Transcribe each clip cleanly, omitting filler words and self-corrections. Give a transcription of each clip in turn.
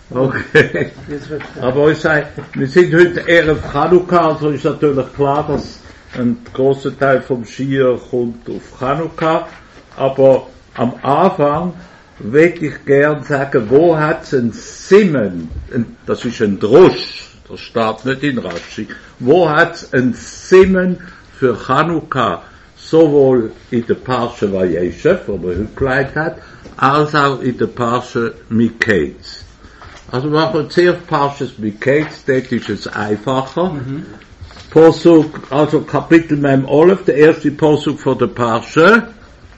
Okay. Aber ich sage, wir sind heute Erev Chanukka, also ist natürlich klar, dass ein großer Teil vom Schir kommt auf Chanukka, aber am Anfang möchte ich gern sagen, wo hat's ein Simen, das ist ein Drusch, das steht nicht in Rashi, wo hat's ein Simen für Chanukka, sowohl in der Parsha Vayeshev, wo man heute geleitet hat, als auch in der Parsha Miketz. Also wir machen zuerst Parshas Miketz, dort ist es einfacher. Posuk, also Kapitel Mem Olef, der erste Posuk von der Parsha.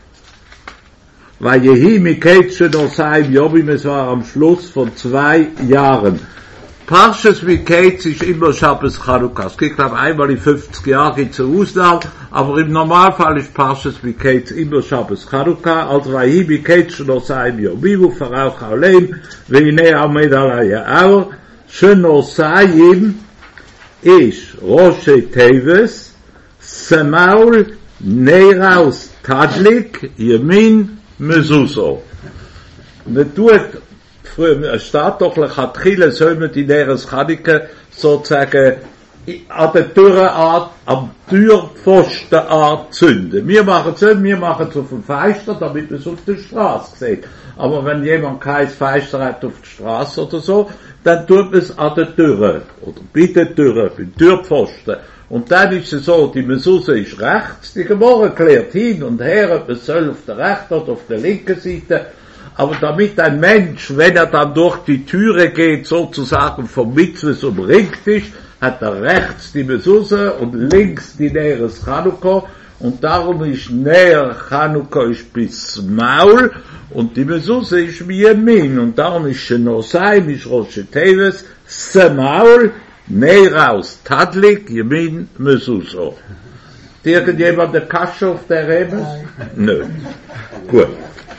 Weil Jehi Miketz schon noch sein Jobim, es war am Schluss von 2 Jahren. Parshas Miketz ist immer Shabbos Chanukka. Es gibt einmal in 50 Jahren gibt's eine Ausnahme, aber im Normalfall ist Parshas Miketz immer Shabbos Chanukka. Also Jehi Miketz schon noch sein Jobim, Farauch Haulem, Veine Amed Alayah. Shenosayim ist Rosh Teves, Semaul, Neiraus Tadlik, Yemin, Mezuso. Man tut, es steht doch, Lechatchile soll man die Neres Chanukka sozusagen an der Türenart, am Türpfostenart zünden. Wir machen es auf dem Feister, damit man es auf der Straße sieht. Aber wenn jemand kein Feister hat auf der Straße oder so, dann tut man es an der Türe, oder bei der Türe, beim Türpfosten. Und dann ist es so, die Mezuse ist rechts, die Gemorre klärt hin und her, ob es soll auf der rechten oder auf der linken Seite. Aber damit ein Mensch, wenn er dann durch die Türe geht, sozusagen vom Mitzvahs umringt ist, hat er rechts die Mezuse und links die Neres Chanukka. Und darum ist Ner Chanukka ist bis Maul und die Mezuse ist wie Yemin. Und darum ist Shenosayim, ist Rosh Teves, Semaul, Neiraus Tadlik, Yemin, Mezuso. Ist irgendjemand der Kasche auf der Rebes? Nö. Gut.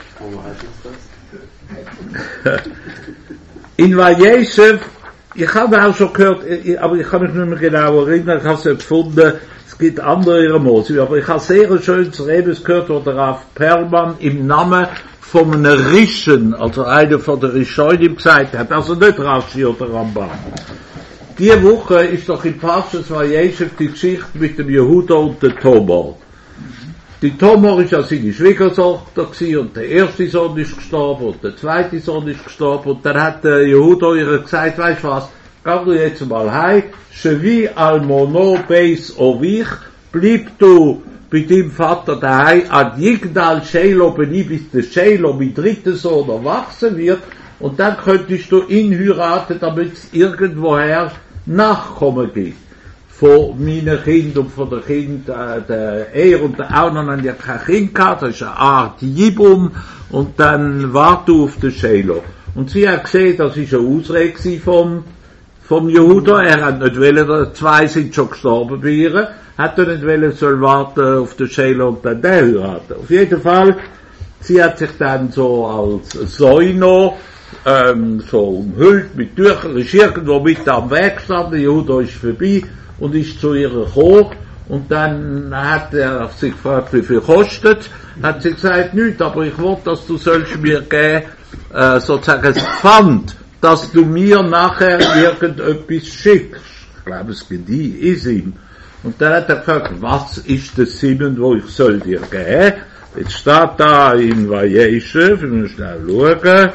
In Vayeshev, ich habe auch schon gehört, aber ich kann mich nicht mehr genau erinnern, ich habe es empfunden, es gibt andere Emotionen, aber ich habe sehr schönes Rebes gehört, wo der Rav Perlman im Namen von einem Rischen, also einer von der Rishonim gesagt hat, also nicht Rashi oder Ramban. Diese Woche ist doch in Parshas Vayeshev die Geschichte mit dem Yehuda und dem Tomor. Die Tomor ist ja seine Schwiegertochter gewesen und der erste Sohn ist gestorben und der zweite Sohn ist gestorben und dann hat der Yehuda ihr gesagt, weißt du was, geh du jetzt mal heim, Shevi Almono Beis Ovich, bleib du bei deinem Vater daheim, ad Yigdal Sheilo beni bis der Sheilo mit dritten Sohn erwachsen wird und dann könntest du ihn heiraten, damit es irgendwoher Nachkommen gibt. Von meinen Kindern und von den Kindern, er und der Aunon haben ja kein Kind gehabt, das ist eine Art Jibum, und dann wart du auf den Sheilo. Und sie hat gesehen, das ist eine Ausrede vom Yehuda, er hat nicht wollen, 2 sind schon gestorben bei ihr, hat er nicht wollen, soll warten auf den Sheilo und dann der heiraten. Auf jeden Fall, sie hat sich dann so als Säuno, so umhüllt mit Tüchern, ist irgendwo mit am Weg gestanden, Yehuda ist vorbei, und ist zu ihr gekommen, und dann hat er sich gefragt, wie viel kostet, hat sie gesagt, nichts, aber ich will, dass du sollst mir geben, sozusagen das Pfand, dass du mir nachher irgendetwas schickst. Ich glaube, es Gedi ist ihm. Und dann hat er gefragt, was ist das Simen, wo ich soll dir geben? Jetzt steht da in Vayeshev, wir müssen schnell schauen.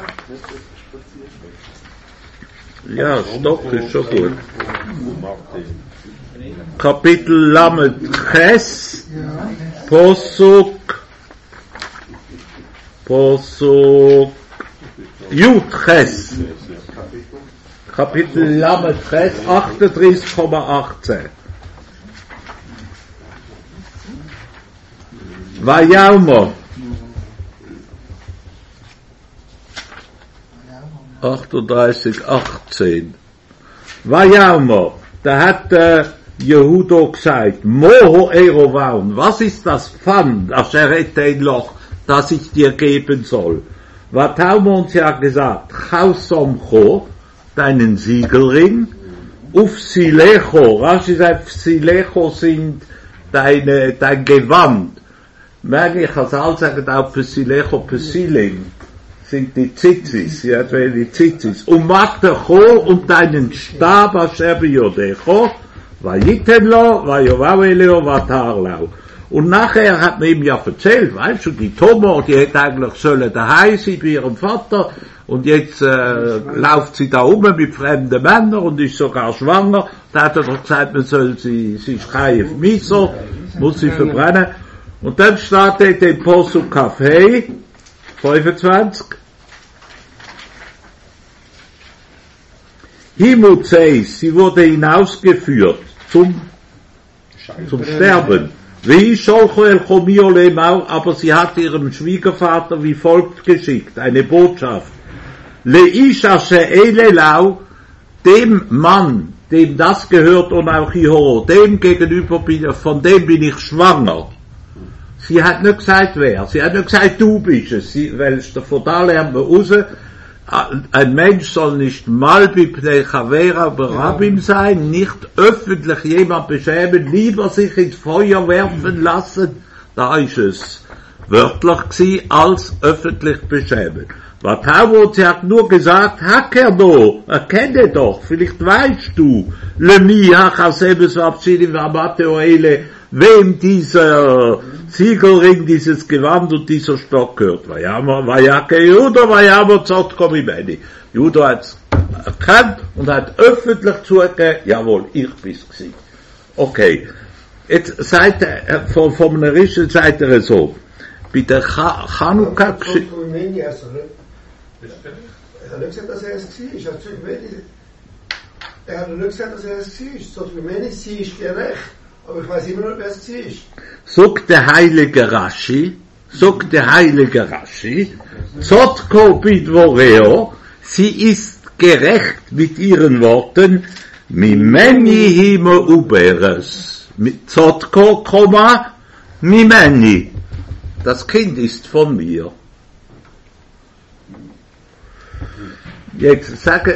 Ja, Stock ist schon gut. Kapitel Lamed Ches, Posuk, Yud Ches. Kapitel Lamed Ches, 38,18. Vayalmo. 38,18. Vayalmo. Da hat Yehuda gesagt, Moho Erovaun, was ist das Pfand, Asher etein loch, das ich dir geben soll? Vatam uns ja gesagt, Chausomcho, deinen Siegelring, Ufsilecho, Rashi sagt, Ufsilecho sind dein Gewand. Merke ich als all sagen auch Pesilecho, Pesilim. sind die Tzitzis, ja, die Tzitzis. Umattecho und deinen Stab asher biyodecho, vayitenlo, vayovavelo, vatarlau. Und nachher hat man ihm ja erzählt, weißt du, die Tomo, die hätte eigentlich sollen daheim sein bei ihrem Vater, und jetzt läuft sie da mit fremden Männern und ist sogar schwanger. Da hat er doch gesagt, man soll sie ist kein Miso, muss sie verbrennen. Und dann steht in Posuk Kaffee 25. Himutzeis, sie wurde hinausgeführt zum Sterben. Wie Scholcho el Chomio Lemau, aber sie hat ihrem Schwiegervater wie folgt geschickt, eine Botschaft. Leisha she'ele lau, dem Mann, dem das gehört und auch Ihoro, dem gegenüber von dem bin ich schwanger. Sie hat nicht gesagt wer, sie hat nicht gesagt du bist es, weil von da lernen wir raus, ein Mensch soll nicht mal bei Chavera oder Rabbin sein, nicht öffentlich jemand beschämen, lieber sich ins Feuer werfen lassen, da ist es wörtlich gewesen, als öffentlich beschämen. Watavot, sie hat nur gesagt, Hakerdo, erkenne doch, vielleicht weißt du, Lemi hachasebes vabschidim vabate oele, wem dieser Siegelring, dieses Gewand und dieser Stock gehört. Vayake Judo, Vayamo Zotko Mimeni. Judo hat's erkannt und hat öffentlich zugegeben, jawohl, ich bin's gewesen. Okay. Jetzt seid ihr, von einer Rischel seid ihr so. Bei der Chanukka-Geschichte. Er hat nicht gesagt, dass er es war. Er hat nicht gesagt, dass er es war. Sie ist gerecht. Aber ich weiß immer noch, wer es war. Sagt der heilige Rashi, Zotko bidvoreo, sie ist gerecht mit ihren Worten, Mimeni himo uberes. Zotko, Mimeni. Das Kind ist von mir. Jetzt sagt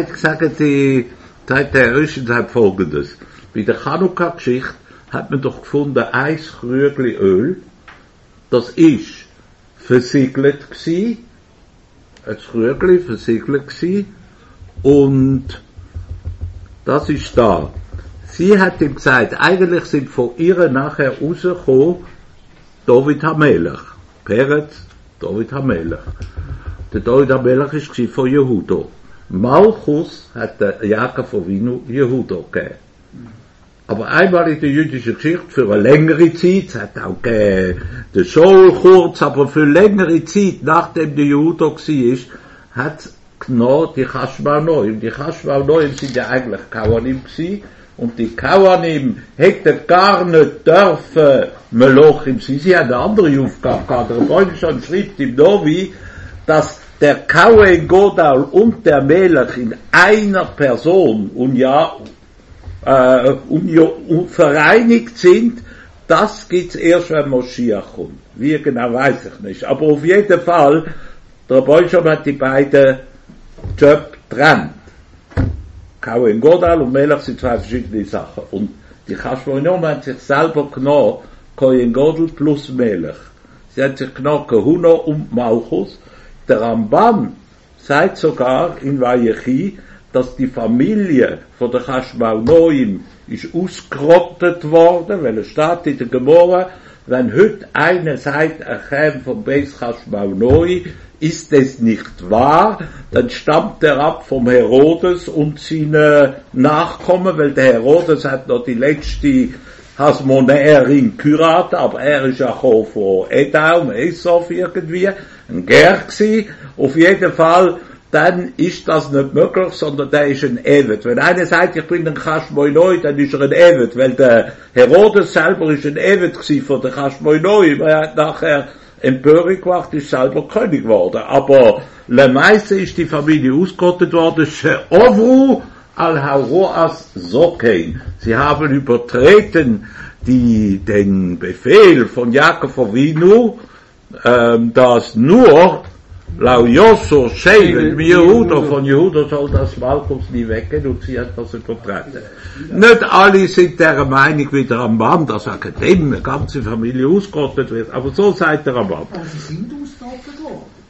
der Rüschen sagt Folgendes. Bei der Chanukka-Geschichte hat man doch gefunden, ein Krügli Öl, das ist versiegelt gsi, ein Krügli versiegelt gsi, und das ist da. Sie hat ihm gesagt, eigentlich sind von ihr nachher rausgekommen, David HaMelech, Peretz, David HaMelech. Der David HaMelech war von Jehudo. Malchus hat der Jakob Avinu Jehudo gegeben. Aber einmal in der jüdischen Geschichte, für eine längere Zeit, es hat auch den Saul kurz, aber für längere Zeit, nachdem der Jehudo war, hat genau die Chashmonoim. Die Chashmonoim sind ja eigentlich Kawanim gewesen, und die Kawanim hätten gar nicht dürfen Melochim sein. Sie haben eine andere Aufgabe gehabt. Der Rebbeinu schreibt im Novi, dass der Kohen Godal und der Melech in einer Person und vereinigt sind, das gibt's erst, wenn Moschiach kommt. Wie genau, weiß ich nicht. Aber auf jeden Fall, der Rebbeinu hat die beiden Job getrennt. Kohen Godal und Melech sind zwei verschiedene Sachen. Und die Chashmonim haben sich selber genommen, Kohen Godal plus Melech. Sie haben sich genommen, Kahuna und Malchus. Der Ramban sagt sogar in Vayechi, dass die Familie von der Chashmonoim ist ausgerottet worden, weil es steht in der Gemara, wenn heute eine sagt, er käme vom Beis Chashmonoi, ist es nicht wahr, dann stammt er ab vom Herodes und seine Nachkommen, weil der Herodes hat noch die letzte Hasmonäerin geheiratet, aber er ist ja auch von Edom, Esau irgendwie, ein Ger gsi. Auf jeden Fall, dann ist das nicht möglich, sondern der ist ein Evet. Wenn einer sagt, ich bin ein Chashmonoi, dann ist er ein Evet, weil der Herodes selber ist ein Evet gsi von der Chashmonoi, er hat nachher Empörung gemacht, ist selber König geworden. Aber le meiste ist die Familie ausgerottet worden, She'ovru al-Haroas Sokein. Sie haben übertreten den Befehl von Jakob Avinu, dass nur Lau Yosor Shevel Jehuda, von Jehuda soll das Malchus nie weggehen, und sie hat das übertreten. Nicht alle sind der Meinung wie der Rambam, dass eine ganze Familie ausgerottet wird, aber so sagt der Rambam. Aber sie sind ausgerottet worden.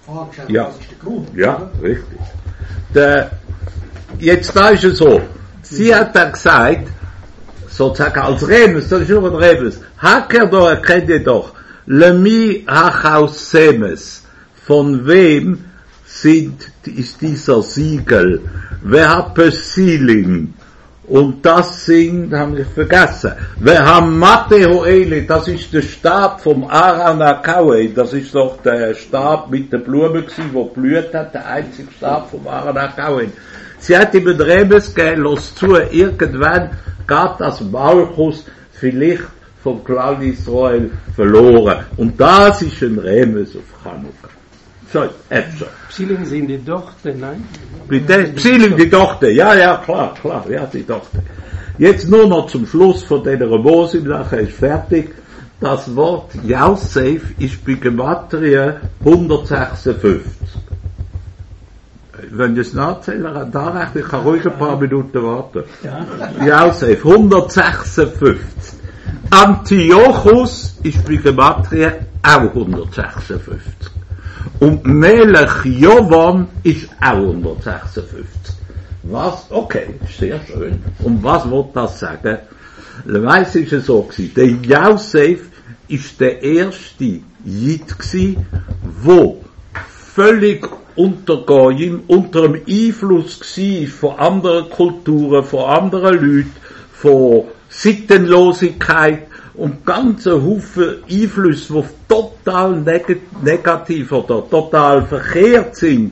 Frage ist, Ja. was ist der Grund? Ja, richtig. Jetzt da ist es so. Sie hat dann gesagt, sozusagen als Remes, das ist nur ein Remes, Hacker da erkennt ihr doch, Lemi Hachaus Semes, von wem ist dieser Siegel? Wer hat Pesilim? Und das sind, haben wir vergessen, wer haben Matehoeli, das ist der Stab vom Aaron Akawe, das ist doch der Stab mit der Blume gewesen, wo blüht hat, der einzige Stab vom Aaron Akawe. Sie hat ihm ein Rebes gegeben, los zu, irgendwann geht das Malchus vielleicht vom Clan Israel verloren. Und das ist ein Rebes auf Chanukka. So, Äpfel. Psilim sind die Tochter, nein? Bitte? Psilim, die Tochter. Ja, klar, ja, die Tochter. Jetzt nur noch zum Schluss von dieser Mosim, nachher ist fertig. Das Wort Yosef ist bei Gematria 156. Wenn ich es nachzähle, da rechne ich kann ruhig ein paar Minuten warten. Yosef, 156. Antiochus ist bei Gematria auch 156. Und Melech Jovan ist auch 156. Was? Okay, sehr schön. Und was wird das sagen? Weiss ist es so gewesen. Der Yosef ist der erste Jid gewesen, wo völlig unter dem Einfluss war von anderen Kulturen, von anderen Leuten, von Sittenlosigkeit und ganze Haufen Einflüsse, die total negativ oder total verkehrt sind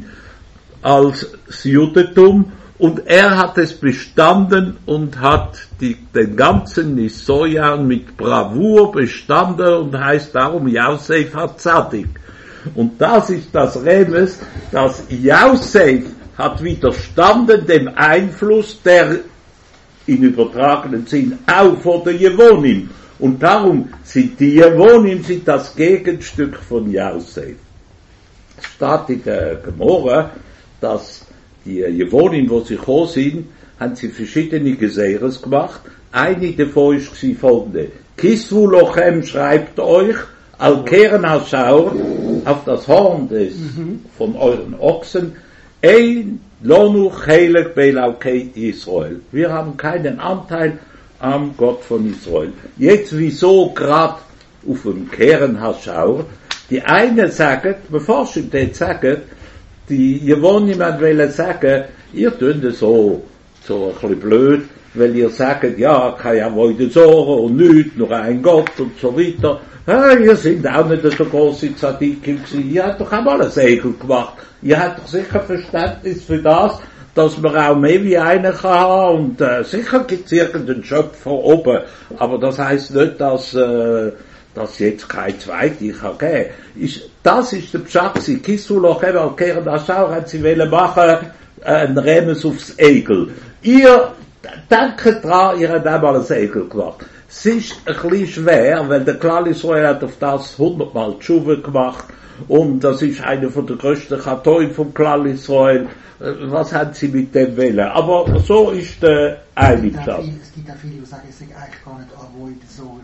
als das Judentum. Und er hat es bestanden und hat den ganzen Nisoyan mit Bravour bestanden und heißt darum Yosef HaTzadik. Und das ist das Remes, dass Yosef hat widerstanden dem Einfluss, der in übertragenen Sinn auch von der Jevonim. Und darum sind die Jevonim das Gegenstück von Yosef. Es steht in der Gemora, dass die Jevonim, wo sie gekommen sind, haben sie verschiedene Geseres gemacht. Eine davon war folgende. Kisvu Lochem schreibt euch, Al-Keren Hashaur, auf das Horn von euren Ochsen, Ein Lonu Chelek Belaukei Israel. Wir haben keinen Anteil am Gott von Israel. Jetzt wieso gerade auf dem Keren Hashaur? Die eine sagen, bevor sie das sagen, die Jevonim wollen sagen, ihr tut es so ein bisschen blöd, weil ihr sagt, ja, kann ja wohl sagen und nichts, nur ein Gott und so weiter. Ja, ihr seid auch nicht so große Tzadikim gewesen, ihr habt doch auch mal ein Segel gemacht. Ihr habt doch sicher Verständnis für das, dass man auch mehr wie einer kann haben und sicher gibt es irgendeinen Schöpfer oben, aber das heisst nicht, dass jetzt kein Zweite kann geben. Das ist der Pschat, Kissuloch, Keren Aschau, hat sie wollen machen, ein Remes aufs Egel. Ihr denkt dran, ihr habt einmal ein Egel gemacht. Es ist ein bisschen schwer, weil der Klal Israel hat auf das 100-mal Tshuva gemacht und das ist einer von der größten Chatoim vom Klal Israel. Was haben sie mit dem wollen? Aber so ist der eine Pschat. Es gibt auch viele, die sagen, es sei eigentlich gar nicht Avoid so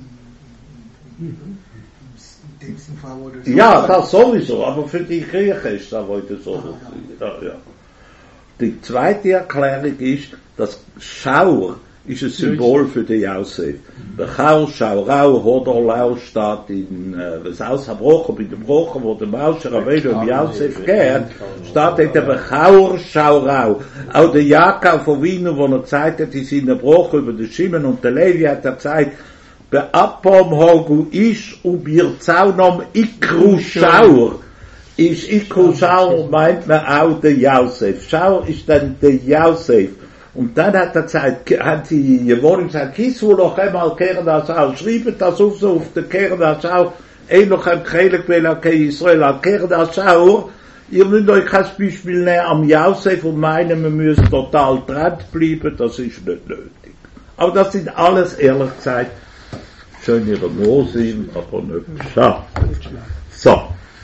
in dem Sinn von Avoid so. Ja, das sowieso, aber für die Kirche ist das heute so. Ja. Die zweite Erklärung ist, dass Schauer ist ein Symbol für den Yosef. Der Chaur, Schaurau, Hodorlau steht in, was ausgebrochen, bei dem Brochen, wo der Moshe Rabbeinu um Yosef geht, steht in der Chaur, Schaurau. Auch der Jakob von Wiener, wo er gezeigt hat, in seinen Brochen über den Schimmen und der Levi hat er gezeigt, Be'apom hogu ish ubirzaunam ikru Schaur. Ist Ikru Schaur meint man auch der Yosef. Schaur ist dann der Yosef. Und dann hat er gesagt, hat die Jevonim gesagt, Kisvu noch einmal Keren Aschau, schreibt das auf so auf der Keren Aschau, noch ein Chelek Belakei Israel, an Keren Aschau, ihr müsst euch als Beispiel nehmen am Yosef und meinen, wir müssen total getrennt bleiben, das ist nicht nötig. Aber das sind alles, ehrlich gesagt, schön ihre Mosim, aber nicht schade. So.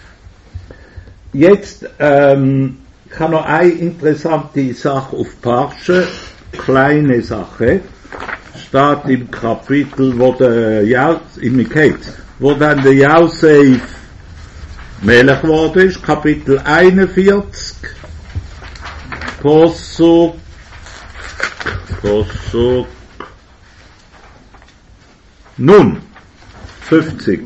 Jetzt, ich habe noch eine interessante Sache auf Parsche, kleine Sache, steht im Kapitel, wo der im Miketz, wo dann der Yosef Melech geworden ist, Kapitel 41, Posuk, nun, 50.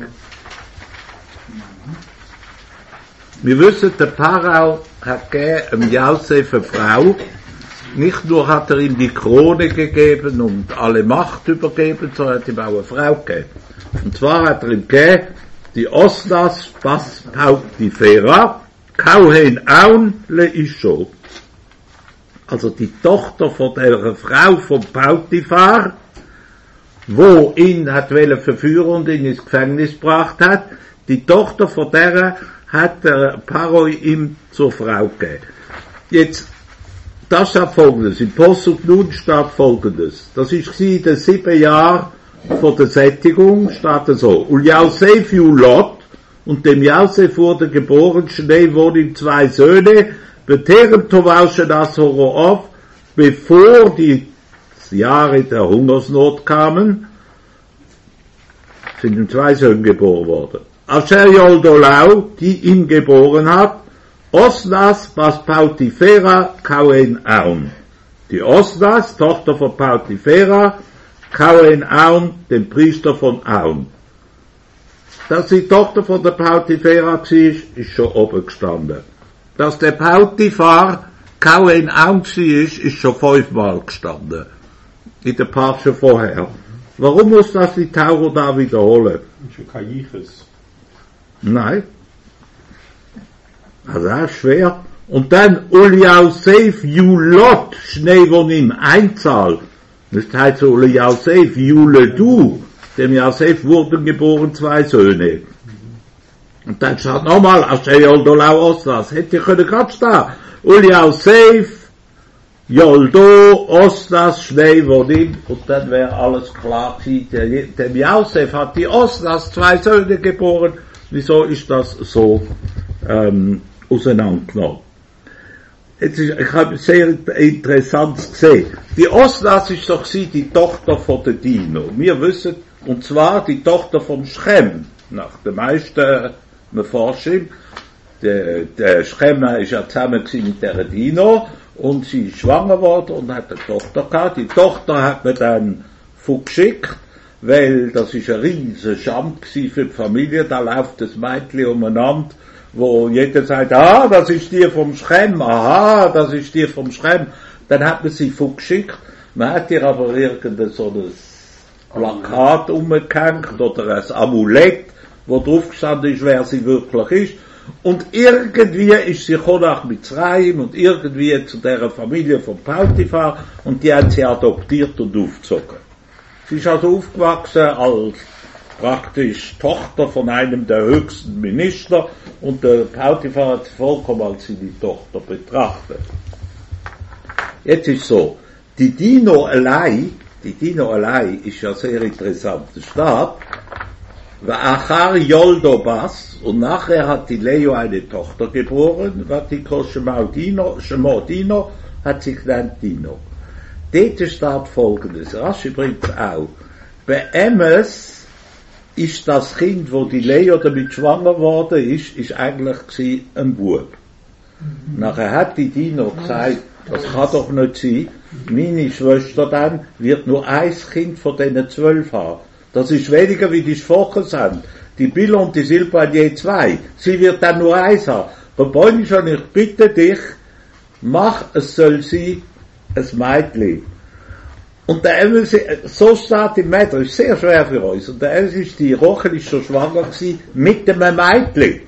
Wir wissen, der Pharao hat gegeben Josef eine Frau. Nicht nur hat er ihm die Krone gegeben und alle Macht übergeben, sondern hat ihm auch eine Frau gegeben. Und zwar hat er ihm gegeben, die Osnas Bas Pautifera, Kauhen Aun le Isho. Also die Tochter von der Frau von Pautifar, wo ihn hat verführen und ihn ins Gefängnis gebracht hat, die Tochter von der hat der Pharao ihm zur Frau gegeben. Jetzt, das steht Folgendes, im Posuk nun steht Folgendes, das ist in den 7 Jahren von der Sättigung, steht es so, und Josef Julot, und dem Josef wurde geboren, Schnee wurden ihm 2 Söhne, beterem Tovauschen Ashorof, bevor die Jahre der Hungersnot kamen, sind ihm 2 Söhne geboren worden. Asher Yoldolau, die ihn geboren hat, Osnas Bas Pautifera Kauhen Aun. Die Osnas, Tochter von Pautifera, Kauhen Aun, dem Priester von Aun. Dass die Tochter von der Pautifera war, ist schon oben gestanden. Dass der Pautifar Kauhen Aun war, ist schon 5-mal gestanden. In der Parche vorher. Warum muss das die Tauro da wiederholen? Schon kein Jiches. Nein. Also das ist schwer. Und dann Uliausef Julot, Schneewonim, Einzahl. Das heißt Uliausef Juledu, dem Josef wurden geboren 2 Söhne. Und dann steht nochmal, Asher Yoldolau Osnas, hätte ich können gerade stehen. Uliausef, Yoldo, Osnas, Schneewonim, und dann wäre alles klar gewesen. Dem Josef hat die Osnas 2 Söhne geboren. Wieso ist das so auseinandergenommen? Ich habe sehr interessant gesehen. Die Osnas ist doch die Tochter von der Dino. Wir wissen, und zwar die Tochter vom Schem. Nach den meisten Forschern. Der Schem ist ja zusammen mit der Dino und sie ist schwanger geworden und hat eine Tochter gehabt. Die Tochter hat man dann vorgeschickt, weil das ist ein riesen Schand für die Familie. Da läuft das Mädchen umeinander, wo jeder sagt, das ist die vom Schem, das ist die vom Schem. Dann hat man sie vorgeschickt, man hat ihr aber irgendein so ein Plakat umgehängt oder ein Amulett, wo drauf gestanden ist, wer sie wirklich ist. Und irgendwie ist sie nach Mitzrayim und irgendwie zu der Familie von Pautifar und die hat sie adoptiert und aufgezogen. Sie ist also aufgewachsen als praktisch Tochter von einem der höchsten Minister und der Pautifar hat sie vollkommen als seine Tochter betrachtet. Jetzt ist so, die Dino allein ist ja sehr interessant. Es steht, Achar Yoldo Bas, und nachher hat die Leo eine Tochter geboren, Vatiko Shemo Dino, hat sich genannt Dino. Dort steht Folgendes, Rashi bringt es auch. Bei Emes ist das Kind, wo die Leo damit schwanger worden ist eigentlich ein Bub. Nachher hat die Dino gesagt, das kann doch nicht sein, meine Schwester dann wird nur ein Kind von diesen 12 haben. Das ist weniger wie die Schwachen sind. Die Billa und die Silpa hat je 2. Sie wird dann nur 1 haben. Rabbi schon, ich bitte dich, es soll sein, ein Mädchen. Und der Emes, so steht im Mädchen, ist sehr schwer für uns. Und der Emes ist, die Rochel ist schon schwanger gewesen, mit dem Mädchen.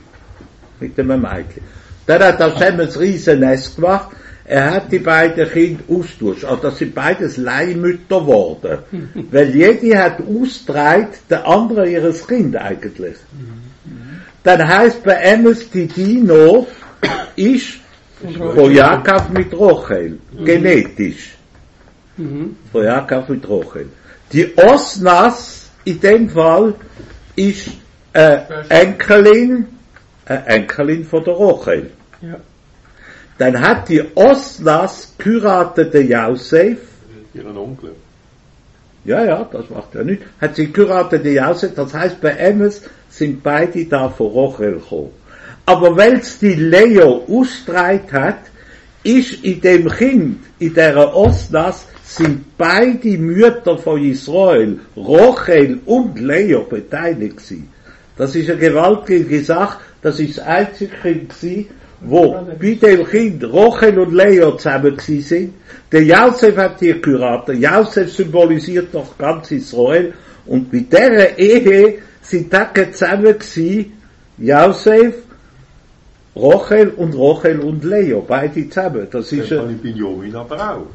Dann hat der Emes ein riesen Nest gemacht. Er hat die beiden Kinder austauscht. Also das sind beides Leihmütter geworden. Weil jede hat ausgetragen, der andere ihres Kind eigentlich. Dann heisst bei Emes, die Dino ist von Jakob mit Rochel. Genetisch. Von Jakob mit Rochel. Die Osnas, in dem Fall, ist Enkelin von der Rochel. Ja. Dann hat die Osnas geheiratet den Josef. Ihren Onkel. Ja, das macht ja nichts. Hat sie geheiratet den Josef, das heißt bei Emes sind beide da von Rochel gekommen. aber weil's die Leo ausgetragen hat, ist in dem Kind, in dieser Osnas, sind beide Mütter von Israel, Rachel und Leo, beteiligt gewesen. Das ist eine gewaltige Sache, das ist das einzige Kind gewesen, wo bei dem Kind Rachel und Leo zusammen gewesen sind. Der Josef hat die geheiratet. Josef symbolisiert doch ganz Israel. Und bei dieser Ehe sind die zusammen gewesen, Josef, Rachel und Leo, beide zusammen. Das ist Binjamin aber auch.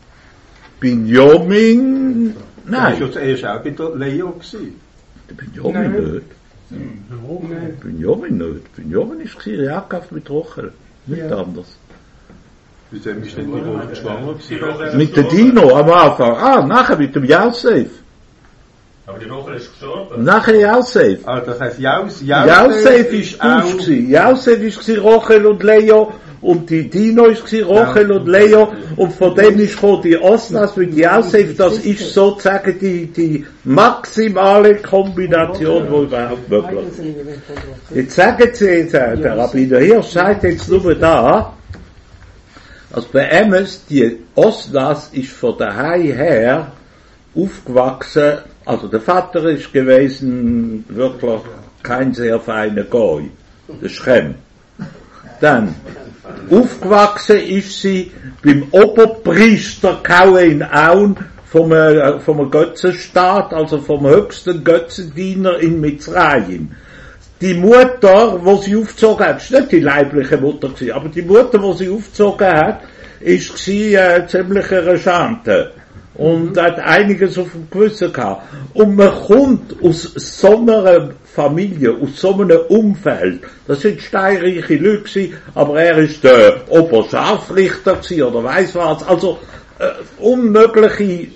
Binjamin, nein. Er ist auch bei der Leo gewesen. Der Binjamin nicht. Binjamin nicht. Binjamin war Jakob mit Rachel. Nicht anders. Mit dem ist nicht die Rolle schwanger gewesen. Mit dem Dino am Anfang. Nachher mit dem Josef. Aber die Rachel ist gestorben. Nachher Josef. Das heisst, Josef ist auch gewesen. Josef ist Rachel und Leo. Und die Dino ist Rachel und Leo. Und von dem ist gekommen die Osnas mit Josef. Das ist sozusagen die maximale Kombination, die überhaupt möglich ist. Jetzt sagen Sie, der Rabbiner Hirsch sagt jetzt nur da, also bei Emmes, die Osnas ist von daheim her aufgewachsen, also der Vater ist gewesen wirklich kein sehr feiner Goy, der Schem. Dann, aufgewachsen ist sie beim Oberpriester Kohen Aun vom Götzenstaat, also vom höchsten Götzendiener in Mitzrayim. Die Mutter, wo sie aufgezogen hat, ist nicht die leibliche Mutter gewesen, aber die Mutter, wo sie aufgezogen hat, ist ziemlich eine Schante. Und hat einiges auf dem Gewissen gehabt. Und man kommt aus so einer Familie, aus so einem Umfeld. Das sind steinreiche Leute gewesen, aber er ist der Oberscharfrichter gewesen, oder weiss was. Also, unmögliche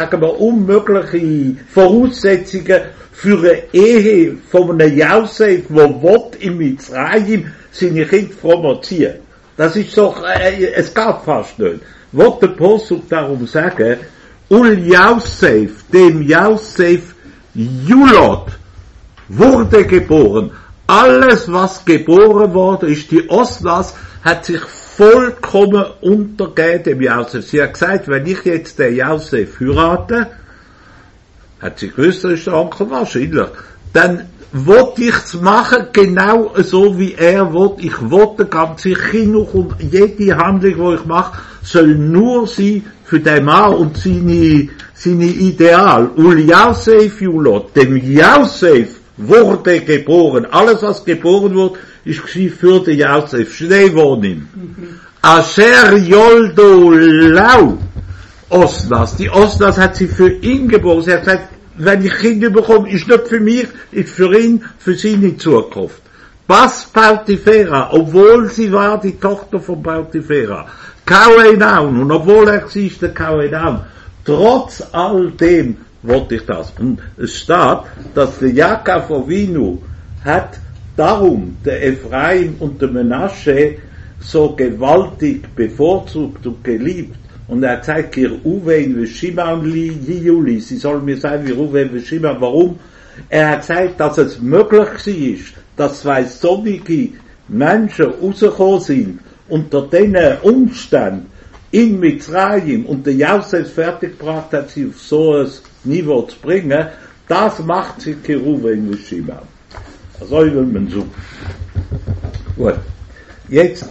Voraussetzungen für eine Ehe von einem Josef, der in Mitzrayim seine Kinder fromm erziehen. Das ist doch, es geht fast nicht. Wollt der Posuk darum sagen, Ul Josef, dem Josef Julot, wurde geboren. Alles, was geboren wurde, ist die Osnas, hat sich vollkommen untergeben dem Josef. Sie hat gesagt, wenn ich jetzt den Josef heirate, hat sie gewusst, das ist der Onkel wahrscheinlich, dann wollte ich's machen, genau so wie er will. Ich wollte ganz sicher noch, und jede Handlung, die ich mache, soll nur sein für den Mann und seine Ideal. Ul Josef Julot, dem Josef wurde geboren. Alles, was geboren wurde, ist für den Josef. Schnee wohnen. Asher Yoldo Lau Osnas. Die Osnas hat sie für ihn geboren. Sie hat gesagt, wenn ich Kinder bekomme, ist nicht für mich, ist für ihn, für seine Zukunft. Bas Pautifera, obwohl sie war die Tochter von Pautifera. Kauenaun, und obwohl er war der Kauenaun, trotz all dem wollte ich das. Und es steht, dass der Jakob Avinu hat darum der Ephraim und der Menasche so gewaltig bevorzugt und geliebt. Und er hat gesagt, ihr Uwein wie Shimon li Juli, sie sollen mir sagen, wie Uwein wie Shimon, warum? Er hat gesagt, dass es möglich war, dass zwei sonnige Menschen rausgekommen sind, unter diesen Umständen in Mitzrayim und der Josef fertiggebracht hat, sie auf so ein Niveau zu bringen, das macht sie Uwein wie Shimon. So will man so. Gut. Jetzt,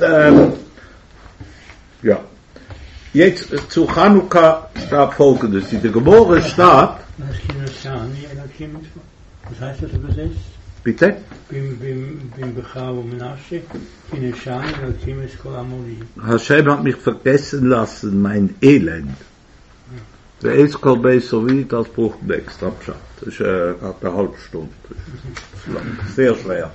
Jetzt zu Chanukka steht Folgendes. In der Gemorre steht, was heißt das übersetzt? Bitte? Bim Bechau und Menashe, Kineshani, Elohim es Kol Amori. Hashem hat mich vergessen lassen, mein Elend. Der Eskol Beisovi, das braucht einen extra Pschat. Das ist eine halbe Stunde. Sehr schwer.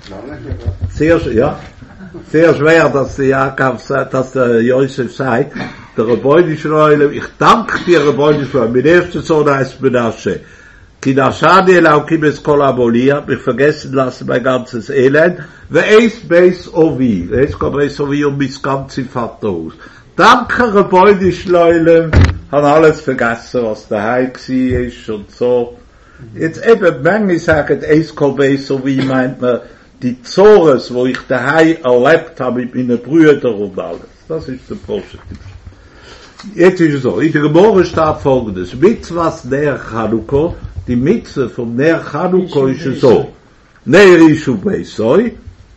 Sehr schwer, dass der Jakob sagt, dass der Josef sagt, der Rebbeinu Shloilem, ich danke dir, Rebbeinu Shloilem, mein erster Sohn heißt Menashe. Kinashani Elohim es Kol Amori, hat mich vergessen lassen, mein ganzes Elend. Ve'es Beis Ovi, Eskol Beisovi und mein ganzes Vaterhaus. Danke, Rebbeinu Shloilem, haben alles vergessen, was daheim war und so. Jetzt eben, manche sagen, Eskol Beisovi meint man, die Zores, wo ich daheim erlebt habe mit meinen Brüdern und alles. Das ist der Positiv. Jetzt ist es so, in der Gemorre steht folgendes, Mitzvahs Ner Chanukah, die Mitzvah vom Ner Chanukah ist es so, Ner Ishu Beisoi,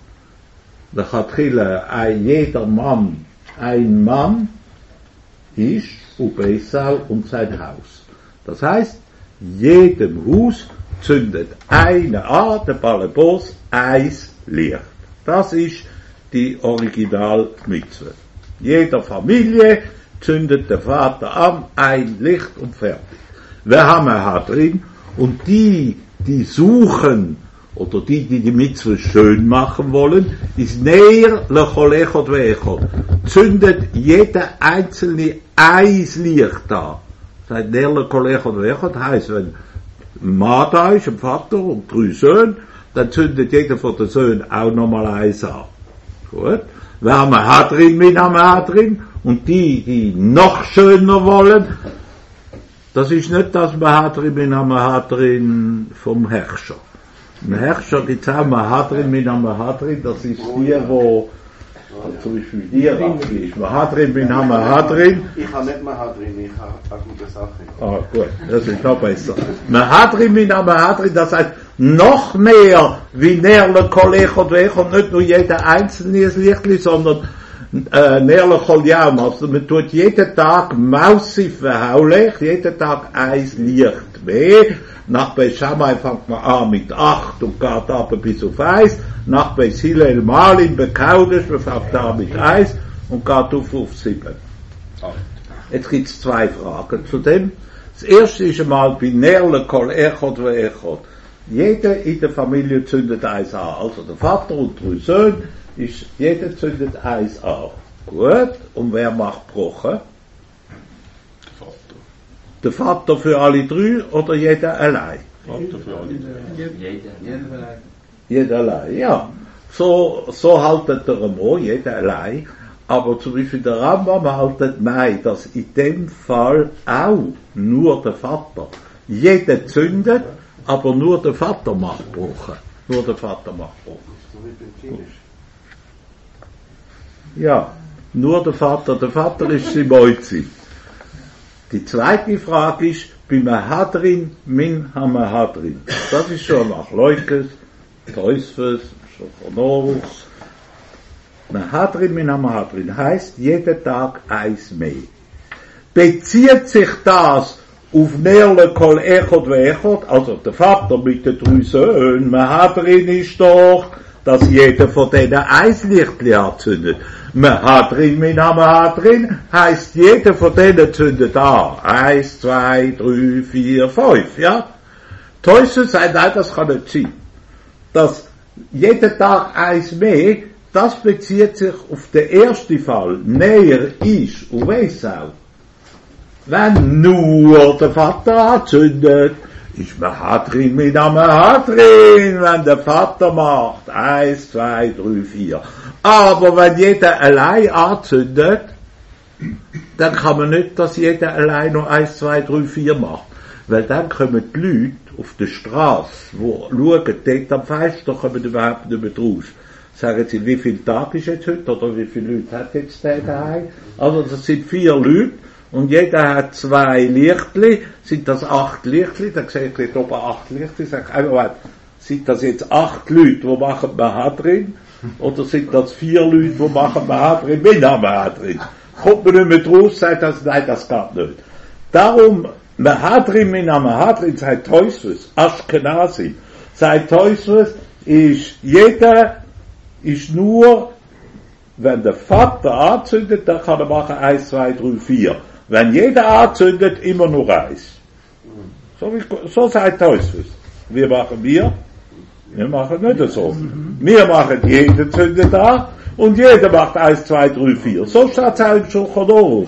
da hat jeder Mann, ein Mann ist Ubeisau und sein Haus. Das heißt, jedem Haus zündet eine Art, der Balebos, eins Licht. Das ist die Original-Mitzvah. Jeder Familie zündet der Vater an, ein Licht und fertig. Wir haben drin, und die suchen, oder die Mitzvah schön machen wollen, ist näher lechol echot veechot. Zündet jeder einzelne eins Licht da. Das heißt, näher lechol echot veechot heißt, wenn Mann da ist, ein Vater und 3 Söhne, dann zündet jeder von den Söhnen auch nochmal eins an. Gut? Wir haben drin, wir haben drin, und die noch schöner wollen, das ist nicht das Mahadrin mit einem Mahadrin vom Herrscher. Im Herrscher gibt es auch Mahadrin mit einem Mahadrin, das ist die, wo zum Beispiel hier ist. Mahadrin mit einem Mahadrin. Ich habe nicht Mahadrin, ich habe eine gute Sache. Ah, gut, das ist noch besser. Mahadrin mit einem Mahadrin, das heißt noch mehr wie Nerle, Kolleg und Weg, und nicht nur jeder einzelne Lichtli, sondern Nerle, Koljaum. Also man tut jeden Tag massiv verhaulich, jeden Tag eins Licht mehr. Nach bei Shammai fängt man an mit 8 und geht ab bis auf 1. Nach bei Hillel Malin bekaudisch, man fängt an mit 1 und geht auf 7. Jetzt gibt es 2 Fragen zu dem. Das erste ist einmal bei Nerle, Kol, Echot, Echot. Jeder in der Familie zündet eins an. Also der Vater und 3 Söhne, jeder zündet eins an. Gut, und wer macht Broche? Der Vater für alle 3 oder jeder allein? Vater für alle 3. Jeder allein, ja. So haltet der Ramo, jeder allein. Aber zum Beispiel der Rambam haltet nein, dass in dem Fall auch nur der Vater. Jeder zündet, aber nur der Vater macht Broche. Nur der Vater macht Broche. So wie beim Kiddush. Ja, nur der Vater ist Simoizi. Die zweite Frage ist, bei Mahadrin min ha-Mahadrin. Das ist schon nach Leukes, Teusfes, Schokonorus. Mahadrin min ha-Mahadrin heißt jeden Tag eins mehr. Bezieht sich das auf Nerle, Kol, Echot, Echot, also der Vater mit den 3 Söhnen, Mahadrin ist doch, dass jeder von denen eins Lichtli anzündet. Mahadrin min ha-Mahadrin heisst, jeder von denen zündet an. 1, 2, 3, 4, 5, ja? Teusel sagt, nein, das kann nicht sein. Dass jeden Tag eins mehr, das bezieht sich auf den ersten Fall. Näher ist und weiss auch. Wenn nur der Vater anzündet, ist Mahadrin mit einem Mahadrin, wenn der Vater macht. 1, 2, 3, 4. Aber wenn jeder allein anzündet, dann kann man nicht, dass jeder allein noch 1, 2, 3, 4 macht. Weil dann kommen die Leute auf der Straße, wo schauen, dort am Fenster kommen überhaupt nicht mehr raus. Sagen sie, wie viel Tag ist jetzt heute, oder wie viele Leute hat jetzt der daheim? Also das sind 4 Leute, und jeder hat 2 Lichtli, sind das 8 Lichtli, dann sehe ich dort oben 8 Lichtli, sag ich, sind das jetzt 8 Leute, die machen Mahadrin, oder sind das 4 Leute, die machen Mahadrin mit Mahadrin? Kommt man nicht mehr draus, sagt das, nein, das geht nicht. Darum, Mahadrin mit Mahadrin, sagt Teusfus, Ashkenazi, sagt Teusfus, ist jeder, ist nur, wenn der Vater anzündet, dann kann er machen 1, 2, 3, 4. Wenn jeder anzündet, immer nur 1. So sagt Teusfus. Wir machen wir machen nicht so. Wir machen, jeder zündet an, und jeder macht 1, 2, 3, 4. So steht es auch im Schulchan.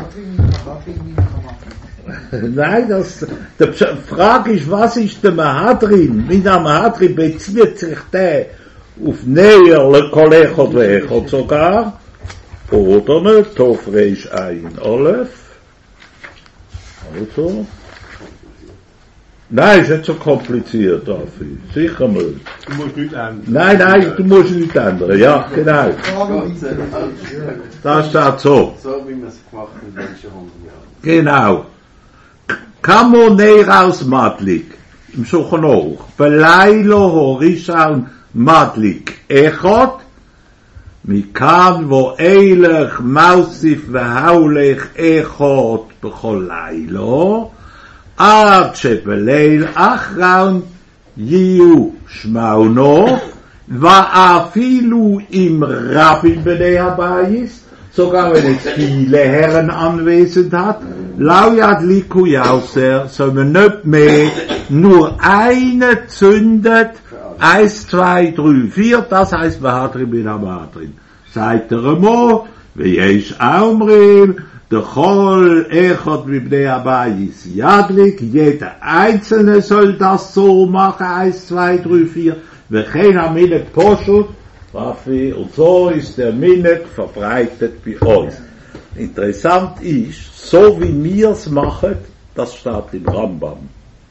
Nein, die Frage ist, was ist der Mahadrin? Mit einem Mahadrin bezieht sich der auf Näher, Kolleg oder Echot sogar, oder nicht, Tofreisch ein Aleph. Also, Nein, ist nicht so kompliziert, Raffi. Sicher mal. Du musst nichts ändern. Nein, du musst nichts ändern. Ja, genau. Gott sei Dank. Das steht so. So wie wir es gemacht haben in den letzten 100 Jahren. Genau. Kamo neiraus Madlik. Im Suchen auch. Beleilo horishaun Madlik. Echot. מכאן ואילך מוסיף והולך אחד בכל לילה, עד שבליל אחרון יהיו שמעונו, ואפילו אם רבים בני הבית, sogar wenn es viele Herren anwesend hat, lau yadliku yauser, soll man nicht mehr nur eine zündet, 1, 2, 3, 4, das heißt Bahadrim bin Amadrim. Seid ihr einmal, wie ich Aumrim, der Chol Echot Mibnei Abayis Yadlik, jeder Einzelne soll das so machen, 1, 2, 3, 4, wir gehen am Minek Poschel, Raffi, und so ist der Minek verbreitet bei uns. Interessant ist, so wie wir es machen, das steht im Rambam.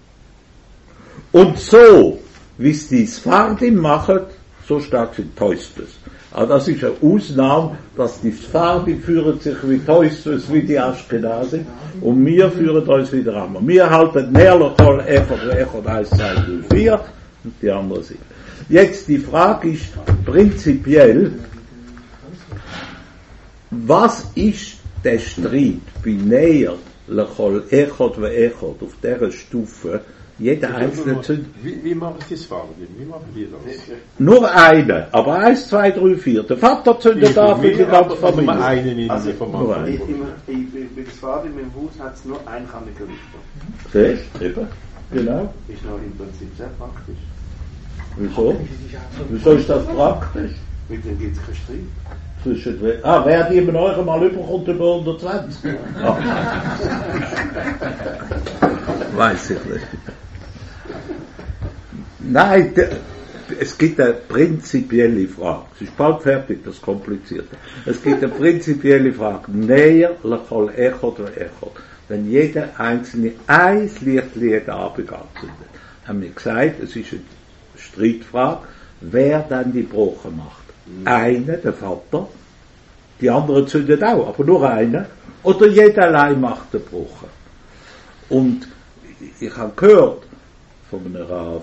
Und so, wie es die Sfardim machen, so steht es in Toistus. Aber das ist eine Ausnahme, dass die Sfardim führen sich wie Toistus, wie die Ashkenazi, und wir führen uns wieder an. Wir halten Nerlochol, Echot, 1, 2, 3, 4, und die anderen sind. Jetzt die Frage ist prinzipiell, was ist der Streit bei Näher, Lechol, Echot, Echot, auf dieser Stufe? Jeder einzelne zündet. Wie machen die Sfardim? Wie machen die das? Nur eine, aber 1, 2, 3, 4. Der Vater zündet da für die ganze Familie. Nur einen in Also, der Familie. bei der Sfardim im Haus hat es nur ein Kannikerlichter. Siehst du? Eben. Genau. Ist noch im Prinzip sehr praktisch. Wieso? Wieso ist das praktisch? Mit dem gibt es keinen Streit. Wer die in eurem mal überkommt über 120? Weiß ich nicht. Nein, es gibt eine prinzipielle Frage. Es ist bald fertig, das ist kompliziert. Es gibt eine prinzipielle Frage. Näher, lechol, echot, echot. Wenn jeder Einzelne ein Licht jeden Abend anzündet, haben wir gesagt, es ist eine Streitfrage, wer dann die Broche macht. Einer, der Vater, die anderen zündet auch, aber nur einer, oder jeder allein macht den Broche. Und ich habe gehört von einem Rav,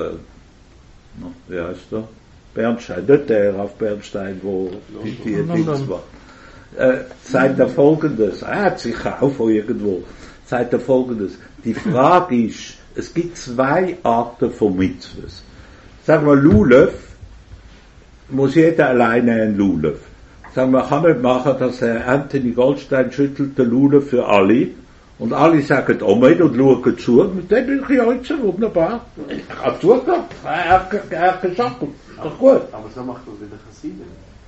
wie heißt der? Bernstein, nicht der Rav Bernstein, wo die Dings war. Sagt er Folgendes, er hat sich auch von irgendwo, sagt er Folgendes, die Frage ist, es gibt zwei Arten von Mitzvahs. Sagen wir, Lulev, muss jeder alleine ein Lulev. Sagen wir, kann nicht machen, dass Herr Anthony Goldstein schüttelt den Lulev für alle, und alle sagen Amen und schauen zu, mit dem bin ich jetzt wunderbar. Ich habe zugehört, er hat gesagt, doch gut. Aber so macht das wieder Chassidim.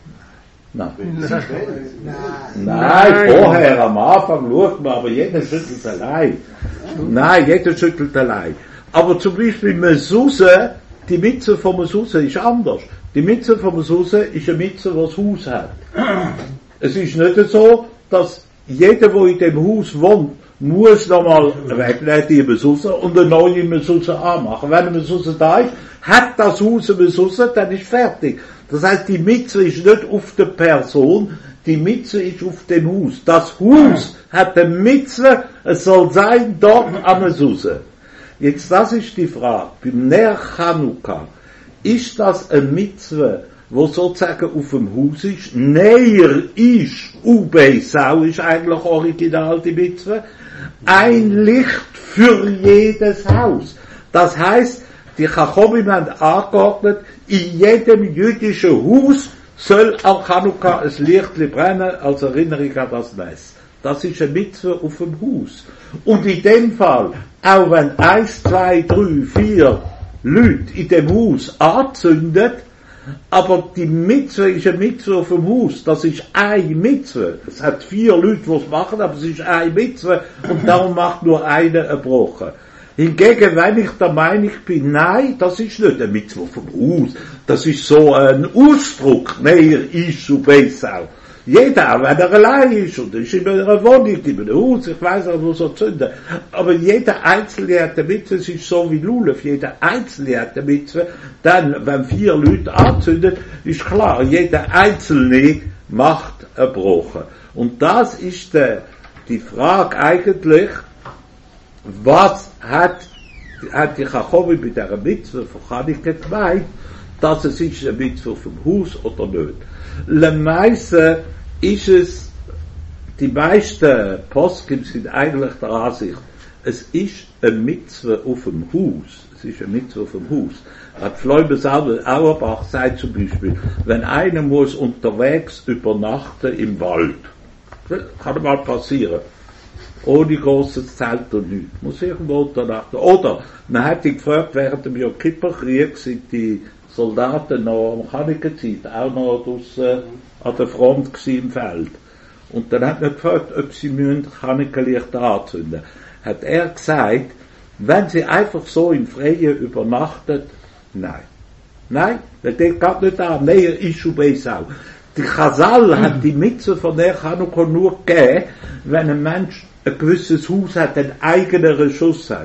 Nein, vorher, am Anfang schaut man, aber jeder schüttelt allein. Nein, jeder schüttelt allein. Aber zum Beispiel Mezuse, die Mitzvah von Mezuse ist anders. Die Mitzvah von Mezuse ist eine Mitzvah, die das Haus hat. Es ist nicht so, dass jeder, der in dem Haus wohnt, muss nochmal wegnehmen, die Mezuse, und eine neue Mezuse anmachen. Wenn eine Mezuse da ist, hat das Haus eine Mezuse, dann ist fertig. Das heißt, die Mitzvah ist nicht auf der Person, die Mitzvah ist auf dem Haus. Das Haus hat eine Mitzvah, es soll sein dort eine Mezuse. Jetzt, das ist die Frage. Beim Ner Chanukka, ist das eine Mitzvah, wo sozusagen auf dem Haus ist? Näher ist, Ubeisau ist eigentlich original die Mitzvah. Ein Licht für jedes Haus. Das heißt, die Chachomim haben angeordnet, in jedem jüdischen Haus soll auch Chanukka ein Lichtli brennen, als Erinnerung an das Nest. Das ist eine Mitzvah auf dem Haus. Und in dem Fall, auch wenn 1, 2, 3, 4 Leute in dem Haus anzündet, aber die Mitzvah ist eine Mitzvah auf dem Haus, das ist eine Mitzvah. Es hat 4 Leute, die es machen, aber es ist eine Mitzvah und darum macht nur einer eine Broche. Hingegen, wenn ich der Meinung bin, nein, das ist nicht eine Mitzvah vom Haus, das ist so ein Ausdruck, näher ist zu Beisau. Jeder, wenn er allein ist, und ist in einer Wohnung, in einem Haus, ich weiss auch, wo so zünden. Aber jeder Einzelne hat eine Mitzwe, es ist so wie Lulef, jeder Einzelne hat eine Mitzwe. Dann, wenn 4 Leute anzünden, ist klar, jeder Einzelne macht einen Bruch. Und das ist die Frage eigentlich, was hat die Chachomim bei dieser Mitzwe von Chanukah gemeint, dass es ist eine Mitzwe vom Haus oder nicht. Le meiste ist es, die meisten Poskim sind eigentlich der Ansicht, es ist eine Mitzwe auf dem Haus. Es ist eine Mitzwe auf dem Haus. Hat Fleubes Auerbach sagt zum Beispiel, wenn einer muss unterwegs übernachten im Wald, kann mal passieren, ohne grosses Zelt und nichts, muss irgendwo übernachten. Oder, man hat ihn gefragt, während dem Yom Kippur-Krieg sind die Soldaten noch am Chanukah-Zeit auch noch draussen an der Front im Feld. Und dann hat man gefragt, ob sie Chanukah-Lichter anzünden. Hat er gesagt, wenn sie einfach so im Freien übernachtet, nein. Nein, das geht gar nicht an. Näher ist schon besser. Die Chazal hat die Mitzwe von der Chanukah nur gegeben, wenn ein Mensch ein gewisses Haus hat, einen eigenen Reschuss hat.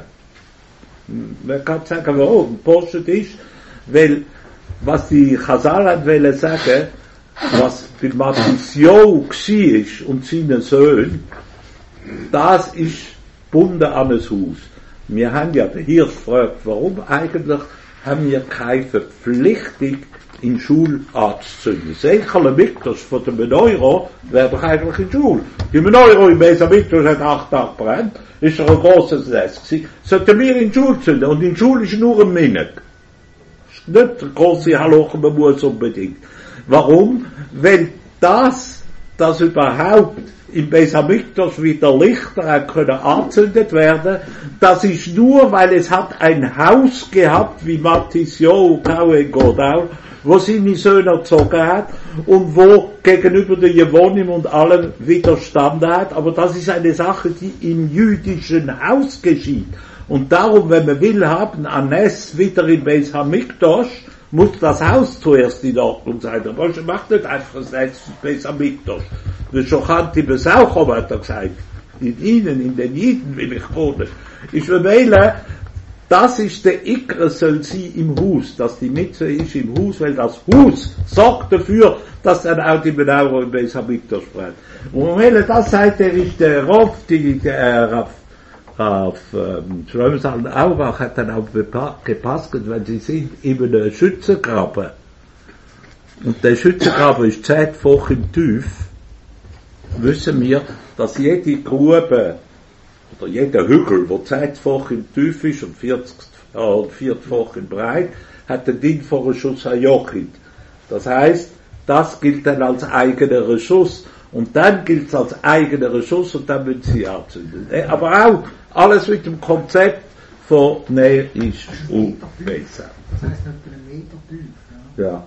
Man kann sagen, warum? Porsche ist, weil, was die Chazal hat wollen sagen, was bei Mattisio war und seinen Söhnen, das ist gebunden an ein Haus. Wir haben ja den Hirsch gefragt, warum eigentlich haben wir keine Verpflichtung, in Schule anzuzünden. Das Enkel Mikdash von dem Euro wäre doch eigentlich in Schule. Die Euro im Beis Mikdash hat 8 Tage brennt, ist doch ein grosses Nest gewesen. Sollten wir in Schule zünden, und in Schule ist nur ein Minute. Ist nicht eine grosse Haloche, man muss unbedingt. Warum? Weil das überhaupt im Beis Mikdash wieder Lichter können anzündet werden, das ist nur, weil es hat ein Haus gehabt, wie Mattisio, Kauen, Godau, wo seine Söhne erzogen hat und wo gegenüber der Jewonim und allem widerstanden hat. Aber das ist eine Sache, die im jüdischen Haus geschieht. Und darum, wenn man will haben, Anes wieder im Beis Hamikdash, muss das Haus zuerst in Ordnung sein. Aber man macht nicht einfach das Nest im Beis Hamikdash. Das Schochanti Besauch, hat er gesagt. In ihnen, in den Jiden will ich wohnen. Ich will das ist der Ikre, soll sie im Haus, dass die Mitzwe ist im Haus, weil das Haus sorgt dafür, dass dann auch die Benauer im Beis Hamikdash brennt. Und wenn das sagt, der ist der Rav, Schleumsal Auerbach hat dann auch gepasst, wenn sie sind eben ein Schützengraben. Und der Schützengraben ist 10-fach im Tief, wissen wir, dass jede Grube, oder jeder Hügel, der 10-fach im Tief ist und 4-fach im Breit, hat den Ding vor Schuss Hajochit. Das heißt, das gilt dann als eigener Schuss und dann gilt es als eigener Schuss und dann müssen sie anzünden. Aber auch alles mit dem Konzept von Nähe ist und besser. Das heisst etwa 1 Meter tief. Ja.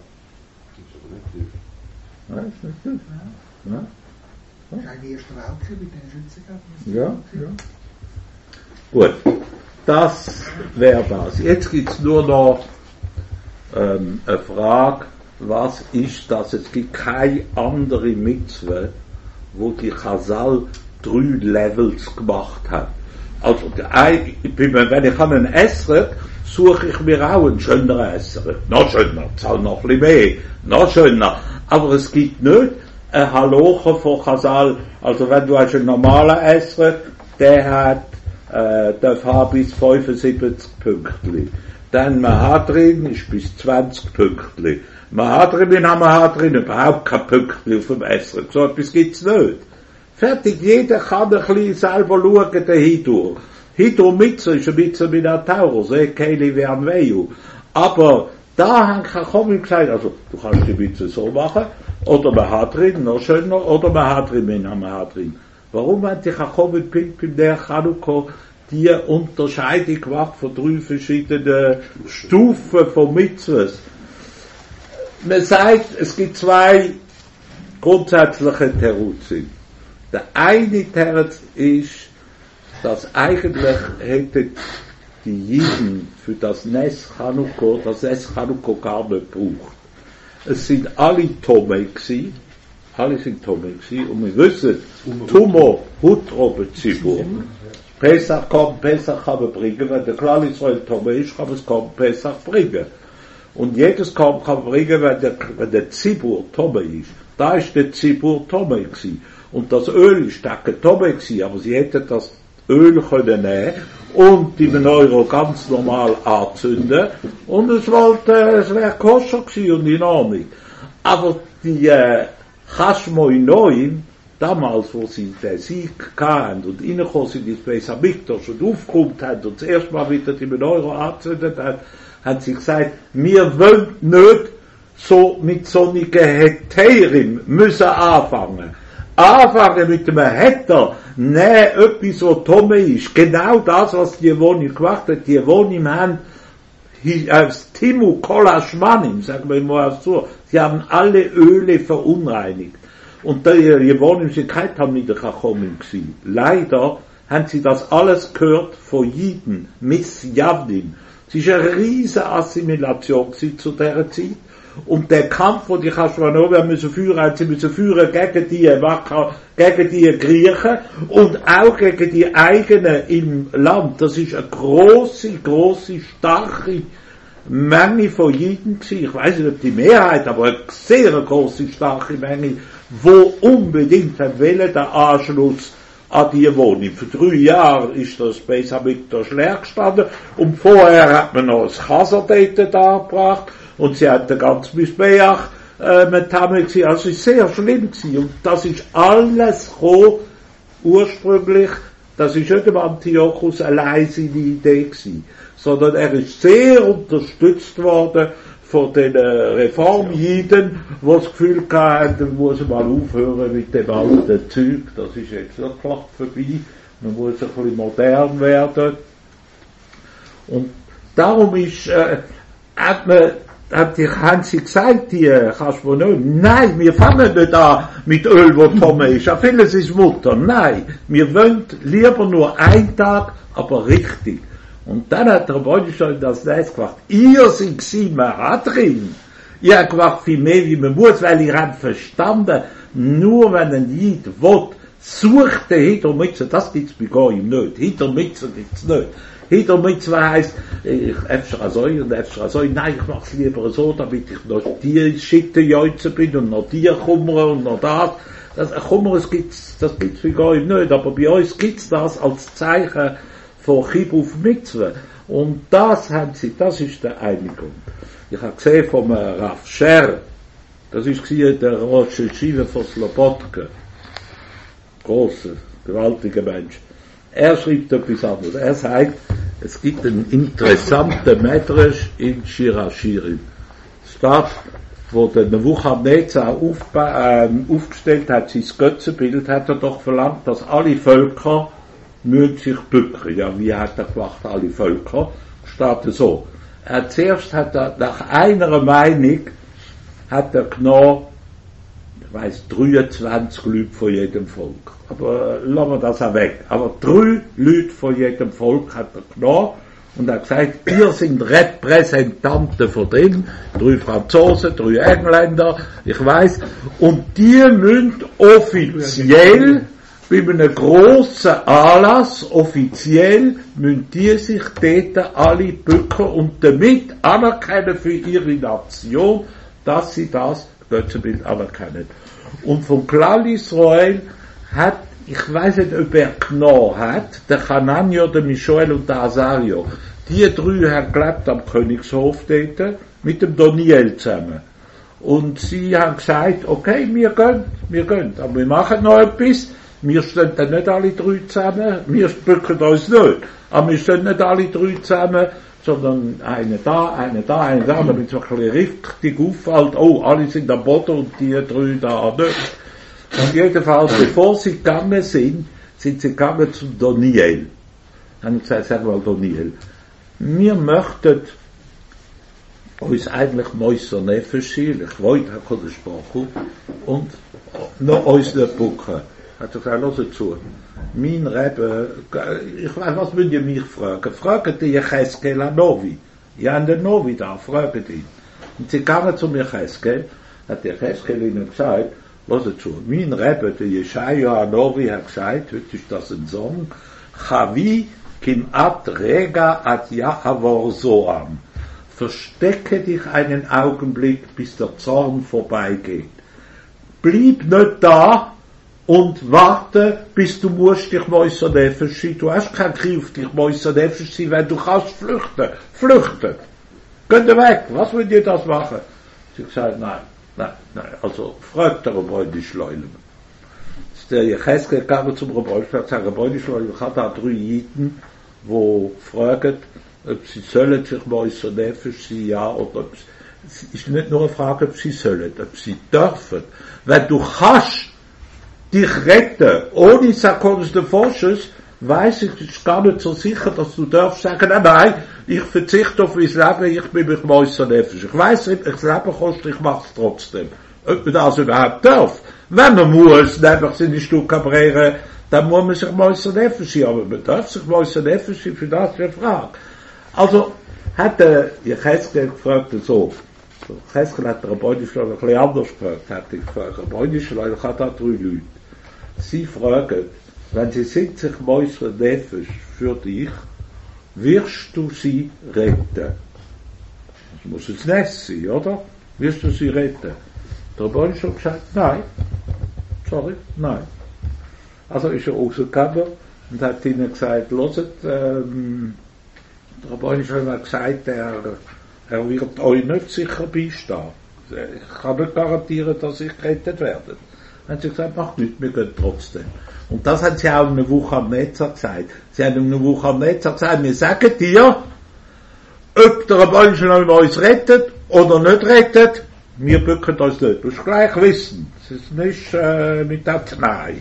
Ja, ist nicht tief. Ja. Das ist ein erster Weltkrieg mit den Schützengraben. Ja. Gut, das wäre das. Jetzt gibt's nur noch eine Frage, was ist das? Es gibt keine andere Mitzwe, wo die Chazal 3 Levels gemacht hat. Also, wenn ich an einen Esser suche ich mir auch einen schöneren Esser. Noch schöner, zahl noch ein bisschen mehr, noch schöner. Aber es gibt nicht eine Haloche von Chazal. Also, wenn du hast einen normalen Esser, der hat darf haben bis 75 Pünktli. Dann Mahadrin ist bis 20 Pünktli. Mahadrin überhaupt kein Pünktli auf dem Esser. So etwas gibt's nicht. Fertig, jeder kann ein bisschen selber schauen, der Hidur. Hidur Mitzvah ist ein bisschen mit der Taurus, Keili werden Weju. Aber da haben Chachamim gesagt, also, du kannst die Mitzvah so machen, oder Mahadrin, noch schöner, oder Mahadrin mit Mahadrin. Warum hat die Chachamim bei der Chanukah die Unterscheidung gemacht von 3 verschiedenen Stufen von Mitzvahs? Man sagt, es gibt 2 grundsätzliche Teruzim. Der eine Terz ist, dass eigentlich hätten die Jiden für das Nes Chanukah gar nicht gebraucht. Es sind alle Tomei gewesen, alle sind Tome gewesen, und wir wissen, Tumo, Hutrobe, Zibur. Pesach kann bringen, wenn der Klal Israel Tome ist, kann man es kaum Pesach bringen. Und jedes kaum kann bringen, wenn der Zibur Tome ist. Da ist der Zibur Tome gewesen. Und das Öl ist kein Tome gewesen, aber sie hätten das Öl können nehmen und die Menorah ganz normal anzünden und es wäre koscher gewesen und in Ordnung. Aber die Chashmoinoim, damals, wo sie den Sieg hatten und reingekommen sind ins Beis Hamikdash und aufgeräumt haben und das erste Mal wieder die Menorah angezündet haben, haben sie gesagt, wir wollen nicht so mit sonnigen Heterim müssen anfangen. Anfangen mit einem Heter, nein, etwas, was Tome ist. Genau das, was die Wohnung gemacht hat. Die Wohnung haben, als Timu Kolashmanim, sagen wir mal so, sie haben alle Öle verunreinigt. Und die Wohnung sind kein Talmidei Chachamim gewesen. Leider haben sie das alles gehört von Jiden, Miss Yavdim. Es war eine riesige Assimilation zu dieser Zeit. Und der Kampf, den die Chashmonaim müssen führen gegen die Griechen und auch gegen die eigenen im Land. Das ist eine grosse, starke Menge von Jiden gewesen. Ich weiß nicht, ob die Mehrheit, aber eine sehr grosse, starke Menge, wo unbedingt wollen, der Anschluss an die Wohnung. Für 3 Jahre ist das Beis Hamikdash leer gestanden und vorher hat man noch das Chaser dort angebracht. Und sie hat den ganzen Misbeach mit Tammel gewesen. Also es ist sehr schlimm gewesen. Und das ist alles gekommen, ursprünglich, das ist nicht dem Antiochus allein seine Idee gewesen, sondern er ist sehr unterstützt worden von den Reformjiden, die das Gefühl hatten, man muss mal aufhören mit dem alten Zeug, das ist jetzt wirklich vorbei, man muss ein bisschen modern werden. Und darum ist, haben sie gesagt, die Chashmonaim, nein, wir fangen nicht an mit Öl, wo Tome ist. Vieles ist Mutter. Nein, wir wollen lieber nur einen Tag, aber richtig. Und dann hat der Beutelstein das nächste gemacht. Ihr seid Simahatrim. Ihr habt gemacht viel mehr, wie man muss, weil ihr habt verstanden, nur wenn ein Jid will, sucht der Hintermitze, das gibt's bei Goyim nicht. Hintermitze gibt's nicht. Hintermitzvah heisst, öfter so und öfter so, nein, ich mach's lieber so, damit ich noch die schickte Jäuze bin und noch die Kummer und noch das. Das Kummer, das gibt's bei Goyim nicht, aber bei uns gibt's das als Zeichen von Chibuf Mitzvah. Und das ist die Einigung. Ich habe gesehen vom Rav Scher, das ist der Rosh Yeshiva von Slobodka. Großer, gewaltiger Mensch. Er schreibt etwas anderes. Er sagt, es gibt einen interessanten Medrash in Shir HaShirim. Statt, wo der Nebuchadnezzar aufgestellt hat, sein Götzenbild, hat er doch verlangt, dass alle Völker müssen sich bücken. Ja, wie hat er gemacht, alle Völker? Steht so. Zuerst hat er, nach einer Meinung, hat er genommen, ich weiss, 23 Leute von jedem Volk. Aber lassen wir das auch weg. Aber 3 Leute von jedem Volk hat er genommen und hat gesagt, ihr seid Repräsentanten von dem, 3 Franzosen, 3 Engländer, ich weiss, und die müssen offiziell, bei einem grossen Anlass, offiziell, müssen die sich dort alle bücken und damit anerkennen für ihre Nation, dass sie das Götzenbild anerkennen. Und von Klal Israel hat, ich weiß nicht, ob er genommen hat, der Hanania, der Mishoel und der Azario. Die 3 haben gelebt am Königshof dort, mit dem Doniel zusammen. Und sie haben gesagt, okay, wir gehen, aber wir machen noch etwas, wir stehen dann nicht alle 3 zusammen, wir bücken uns nicht, aber wir stehen nicht alle 3 zusammen, sondern eine da, damit es wirklich richtig auffällt, oh, alle sind am Boden und die 3 da nicht. Und jedenfalls, bevor sie gegangen sind sie gegangen zum Doniel. Dann habe ich gesagt, sag mal Doniel, wir möchten uns eigentlich Mäuser Nefesh sein, ich wollte HaKadosh Baruch Hu, und noch uns nicht bucken. Hat er gesagt, hör zu, mein Rebbe, ich weiß, was wollt ihr mich fragen? Fragt ihr Cheskel an Novi. Ja, an den Novi da, fragt ihn. Und sie kamen zu mir Cheskel, hat der Cheskel ihnen gesagt, Hört zu, mein Rebbe, der Jeschaja Hanovi, hat gesagt, heute ist das ein Song, Chavi kimat rega at ya'avor zoam. Verstecke dich einen Augenblick, bis der Zorn vorbeigeht. Blieb nicht da und warte, bis du musst dich Moiser Nefesh sein. Du hast keinen Krieg auf dich Moiser Nefesh sein, wenn du kannst flüchten. Flüchten. Geht weg. Was wollt ihr das machen? Sie hat gesagt, nein. Also, fragt der Rebbeinu Shloilem. Der Jecheskel kam zum Rebbeinu Shloilem und sagt, Rebbeinu Shloilem, ich habe da 3 Jiden, wo fragen, ob sie sollen sich Moiser Nefesh sein, ja, oder ob es ist nicht nur eine Frage, ob sie sollen, ob sie dürfen. Wenn du kannst dich retten, ohne Sakonis de Forsches, weiss ich, ist gar nicht so sicher, dass du darfst sagen, nein, ich verzichte auf mein Leben, ich bin mich Moiser Nefesh. Ich weiss nicht, ich das Leben kostet, ich mach's trotzdem. Ob man das überhaupt darf. Wenn man muss, nämlich seine Stücke abbrechen, dann muss man sich Moiser Nefesh sein, aber man darf sich Moiser Nefesh sein, für das ist eine Frage. Also, hat der Jecheskel gefragt, so, Jecheskel hat der Rebbeinu Shloilem ein bisschen anders gefragt, hat er gefragt, Rebbeinu Shloilem, ich habe da 3 Leute. Sie fragen, wenn sie sind sich Moiser Nefesh für dich, wirst du sie retten? Das muss jetzt Ness sein, oder? Wirst du sie retten? Der Rebbeinu schon gesagt, nein. Sorry, nein. Also ist er rausgekommen und hat ihnen gesagt, hört, der Rebbeinu schon hat gesagt, er wird euch nicht sicher beistehen. Ich kann nicht garantieren, dass ich gerettet werde. Dann haben sie gesagt, macht nichts, wir gehen trotzdem. Und das haben sie auch eine Woche am Netzer gesagt. Sie haben eine Woche am Netzer gesagt, wir sagen dir, ob der Rebbeinu schon uns rettet oder nicht rettet, wir bücken uns nicht. Du musst gleich wissen. Es ist nicht mit der Tnai.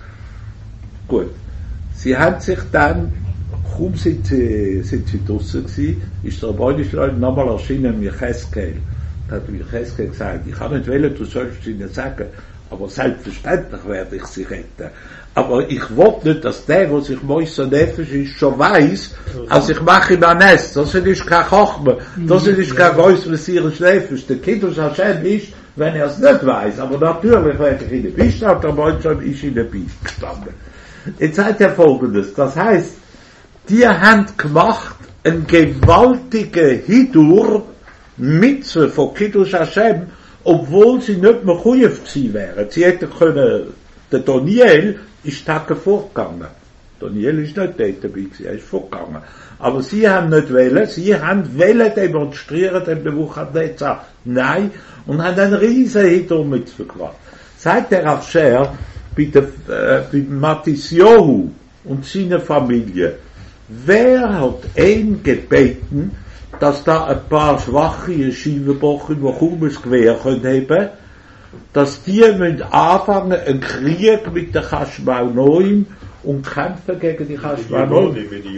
Gut. Sie haben sich dann, kaum sind sie draussen gewesen, ist der Rebbeinu schon nochmal erschienen, Jecheskel. Da hat Jecheskel gesagt, ich kann nicht wählen, du sollst es ihnen sagen, aber selbstverständlich werde ich sie retten. Aber ich will nicht, dass der sich Moiser Nefesh ist, schon weiss, als ich mache ihm ein Nest. Das ist kein Chochme. Das ist kein Geist Messias Nefesh. Der Kiddush Hashem ist, wenn er es nicht weiss. Aber natürlich werde ich ihnen beistehen, der Mensch ist ihnen beigestanden. Jetzt sagt er Folgendes. Das heißt, die haben gemacht, ein gewaltiger Hidur, Mitzvah von Kiddush Hashem, obwohl sie nicht mehr Chuyev gewesen wären. Sie hätten können, der Daniel ist Tage vorgegangen. Daniel ist nicht dort dabei gewesen, er ist vorgegangen. Aber sie haben nicht wollen, sie haben wollen demonstrieren, dem Nebuchadnezzar, nein, und haben einen riesen Hidur mitgemacht. Sagt der Afsher, bei Matisyahu und seiner Familie, wer hat ihn gebeten, dass da ein paar schwache Yeshiva-Bochen, die kaum ein Gewehr haben können, dass die müssen anfangen, einen Krieg mit den Chashmonoim und kämpfen gegen die Chashmonoim.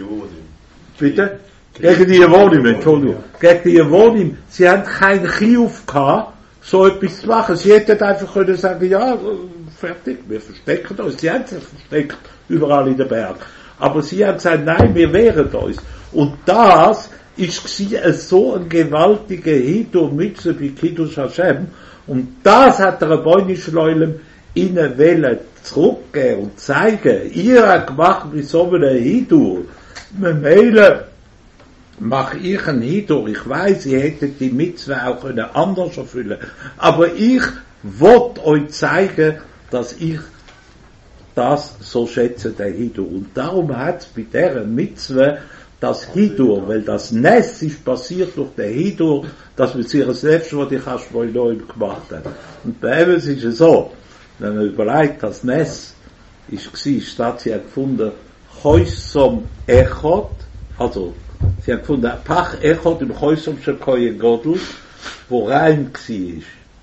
Bitte? Gegen die Yevonim, Entschuldigung. Gegen die Yevonim. Sie haben keinen Chiyuv gehabt, so etwas zu machen. Sie hätten einfach können sagen, ja, fertig, wir verstecken uns. Sie haben sich versteckt, überall in den Bergen. Aber sie haben gesagt, nein, wir wehren uns. Und das ist so ein gewaltiger Hidur Mitzvah bei Kiddush Hashem. Und das hat der Rebbeinu Shloilem ihnen wollen zurückgeben und zeigen. Ihr habt gemacht mit so einem Hidur. Memele mache ich einen Hidur. Ich weiss, ihr hättet die Mitzvah auch anders erfüllen. Aber ich wollte euch zeigen, dass ich das so schätze, der Hidur. Und darum hat es bei dieser Mitzvah das Hidur, weil das Ness ist passiert durch den Hidur, dass wir sich das Nefesh, was die Chashmonoim gemacht haben. Und bei ihm ist es so, wenn man überlegt, das Ness war, statt sie hat gefunden, Choisom Echot, also, sie hat gefunden, Pach Echot im Choisom von Kohen Godel, wo rein war.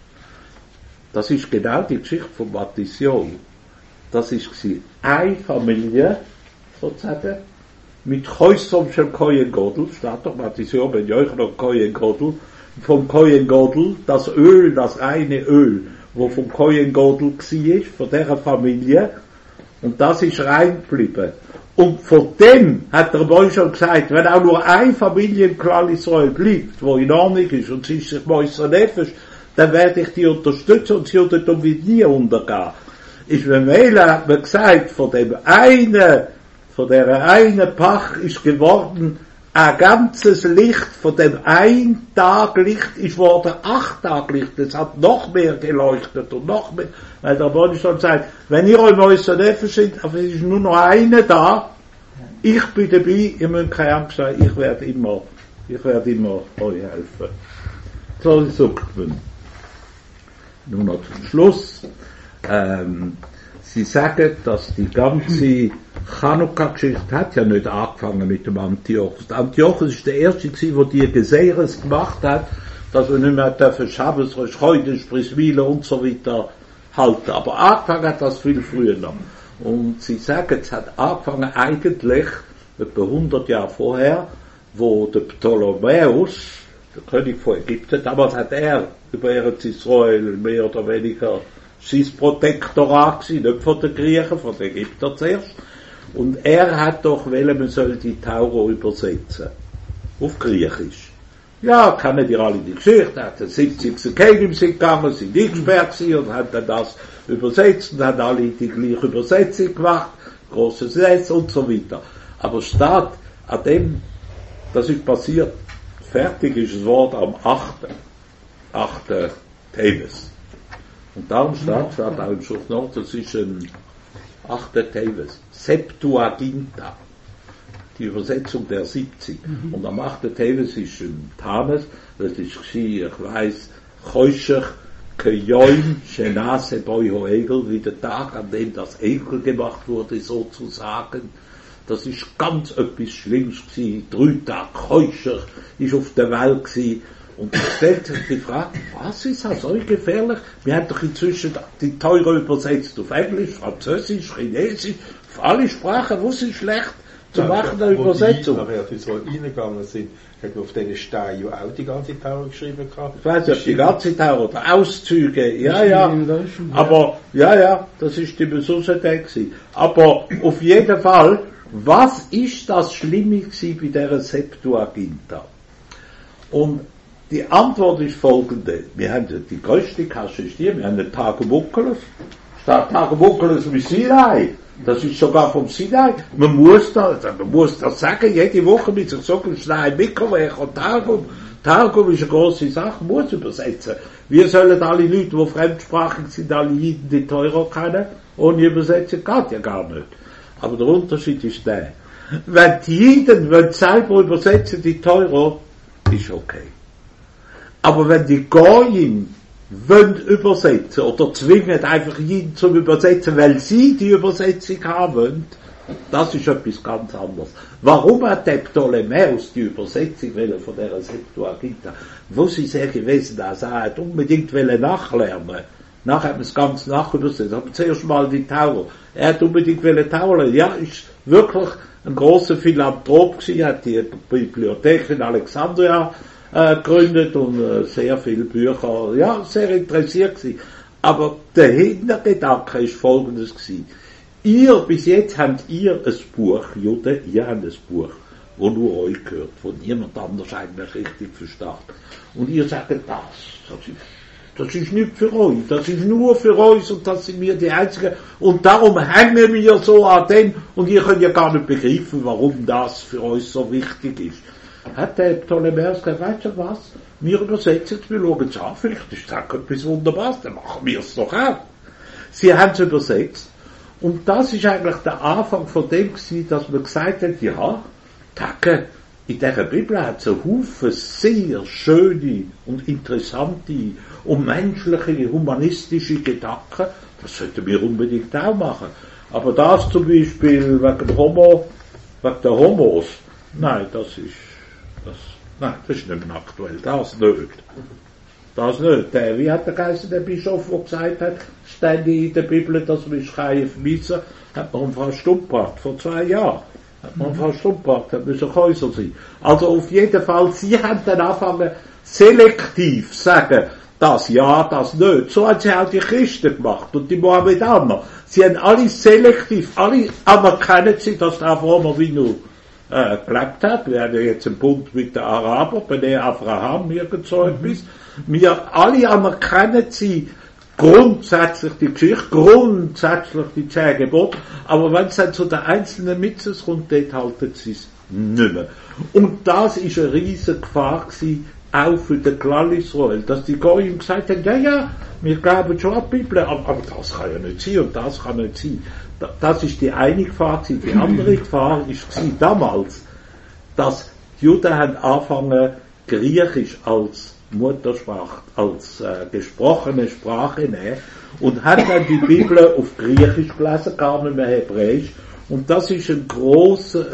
Das ist genau die Geschichte von Matisyahu. Das war eine Familie, sozusagen, mit Choisom von Kohen Godel, steht doch Matisyahu, ben Yochanan Kohen Godel, vom Kohen Godel, das Öl, das reine Öl, wo vom Kohen Godel war, von dieser Familie, und das ist rein geblieben. Und von dem hat der Boy schon gesagt, wenn auch nur ein Familienklal Israel bleibt, wo in Ordnung ist, und sie ist sich Moiser Nefesh, dann werde ich die unterstützen und sie wird nie untergehen. Ist mir Mela, hat mir gesagt, von der einen Pach ist geworden ein ganzes Licht, von dem ein Tag Licht ist worden 8 Tage Licht. Es hat noch mehr geleuchtet und noch mehr. Weil der Bonn schon sagt, wenn ihr euch Mäuser Neffen seid, aber es ist nur noch einer da, ich bin dabei, ihr müsst keine Angst haben, ich werde immer euch helfen. So sagt man. Nur noch zum Schluss. Sie sagen, dass die ganze Chanukka-Geschichte hat ja nicht angefangen mit dem Antiochus. Antiochus ist der erste gewesen, der die Geseres gemacht hat, dass wir nicht mehr dürfen Schabbos, Rosh Chodesh, Brismila und so weiter halten. Aber angefangen hat das viel früher noch. Und sie sagen, es hat angefangen eigentlich etwa 100 Jahre vorher, wo der Ptolemäus, der König von Ägypten, damals hat er über Eretz Israel mehr oder weniger sein Protektorat gewesen, nicht von den Griechen, von den Ägyptern zuerst. Und er hat doch wollen, man soll die Tauro übersetzen. Auf Griechisch. Ja, kennen die alle die Geschichte, er hat den 70. Kelim gegangen, sind eingesperrt gewesen und hat dann das übersetzt und haben alle die gleiche Übersetzung gemacht, grosses Netz und so weiter. Aber statt an dem, das ist passiert, fertig ist das Wort am 8. Teves. Und darum steht auch im Schrift noch, das ist ein 8. Teves, Septuaginta, die Übersetzung der 70. Und am 8. Teves ist ein Tanes, das ist, ich weiss, Choshech, Kejoim, Shenase, Boiho Egel, wie der Tag, an dem das Egel gemacht wurde, sozusagen. Das ist ganz etwas Schlimmes gewesen. 3 Tage Choshech ist auf der Welt gewesen. Und es stellt sich die Frage, was ist das so gefährlich? Wir haben doch inzwischen die Teure übersetzt auf Englisch, Französisch, Chinesisch, auf alle Sprachen, wo ist schlecht zu machen, eine Übersetzung. Aber ja, die so reingegangen sind, hat man auf diesen Steinen ja auch die ganze Tauro geschrieben gehabt. Ich weiß nicht, die ganze Tauro, die Auszüge, ja, aber, ja, das ist die Besuchsidee gewesen. Aber auf jeden Fall, was ist das Schlimme gewesen bei dieser Septuaginta? Und die Antwort ist folgende. Wir haben die größte Kasche hier, wir haben den Tagebukeles. Statt Tagebukeles wie Sinai. Das ist sogar vom Sinai. Man muss das sagen, jede Woche mit sich so schnell mitkommen, Targum ist eine grosse Sache, muss übersetzen. Wir sollen alle Leute, die fremdsprachig sind, alle Jiden die Teuro kennen, ohne Übersetzung geht ja gar nicht. Aber der Unterschied ist der. Wenn die Jiden selber übersetzen die Teuro, ist okay. Aber wenn die Goyim wollen übersetzen oder zwingen einfach jeden zum Übersetzen, weil sie die Übersetzung haben wollen, das ist etwas ganz anderes. Warum hat der Ptolemäus die Übersetzung von der Septuaginta? Wo sie sehr gewesen, dass er hat unbedingt nachlernen. Nachher hat man es ganz nachübersetzt. Aber zuerst mal die Tauro. Er hat unbedingt Tauro lernen. Ja, ist wirklich ein grosser Philanthrop gewesen, hat die Bibliothek in Alexandria gegründet und sehr viele Bücher, ja, sehr interessiert gewesen. Aber der Hintergedanke ist folgendes gewesen. Bis jetzt habt ihr ein Buch, Juden, ihr habt ein Buch, wo nur euch gehört, wo niemand anders eigentlich richtig versteht. Und ihr sagt, das ist nicht für euch, das ist nur für euch und das sind wir die Einzigen. Und darum hängen wir so an dem und ihr könnt ja gar nicht begreifen, warum das für euch so wichtig ist. Hat der Ptolemäus gesagt, weißt du was? Wir übersetzen es, wir schauen es an, vielleicht ist das etwas Wunderbares, dann machen wir es doch auch. Sie haben es übersetzt. Und das ist eigentlich der Anfang von dem gewesen, dass man gesagt hat, ja, Tacke, in dieser Bibel hat es einen Haufen sehr schöne und interessante und menschliche, humanistische Gedanken. Das sollten wir unbedingt auch machen. Aber das zum Beispiel wegen der Homos, nein, das ist nicht mehr aktuell. Das nicht. Wie hat der Geist der Bischof, der gesagt hat, ständig in der Bibel, dass wir schreien vermissen, hat man Frau Stumm gebracht, vor 2 Jahren. Hat müssen Häuser sein. Also auf jeden Fall, sie haben dann angefangen, selektiv sagen, das ja, das nicht. So haben sie auch die Christen gemacht und die Mohammedaner. Sie haben alle selektiv, alle anerkennen sie, dass der Avraham Avinu gelebt hat. Wir haben ja jetzt einen Bund mit den Arabern, bei dem Abraham mir gezeugt ist. Wir alle anerkennen sie grundsätzlich die Geschichte, grundsätzlich die 10 Gebote, aber wenn es dann zu den einzelnen Mitzvos kommt, dort halten sie es nicht mehr. Und das ist eine riesige Gefahr gewesen, auch für den Klal Israel, dass die Goyim gesagt haben, ja, wir glauben schon an die Bibel, aber das kann ja nicht sein und das kann nicht sein. Das ist die eine Gefahr gewesen. Die andere Gefahr war damals, dass die Juden haben angefangen, Griechisch als Muttersprache, als gesprochene Sprache nehmen und haben dann die Bibel auf Griechisch gelesen, gar nicht mehr Hebräisch. Und das ist eine grosse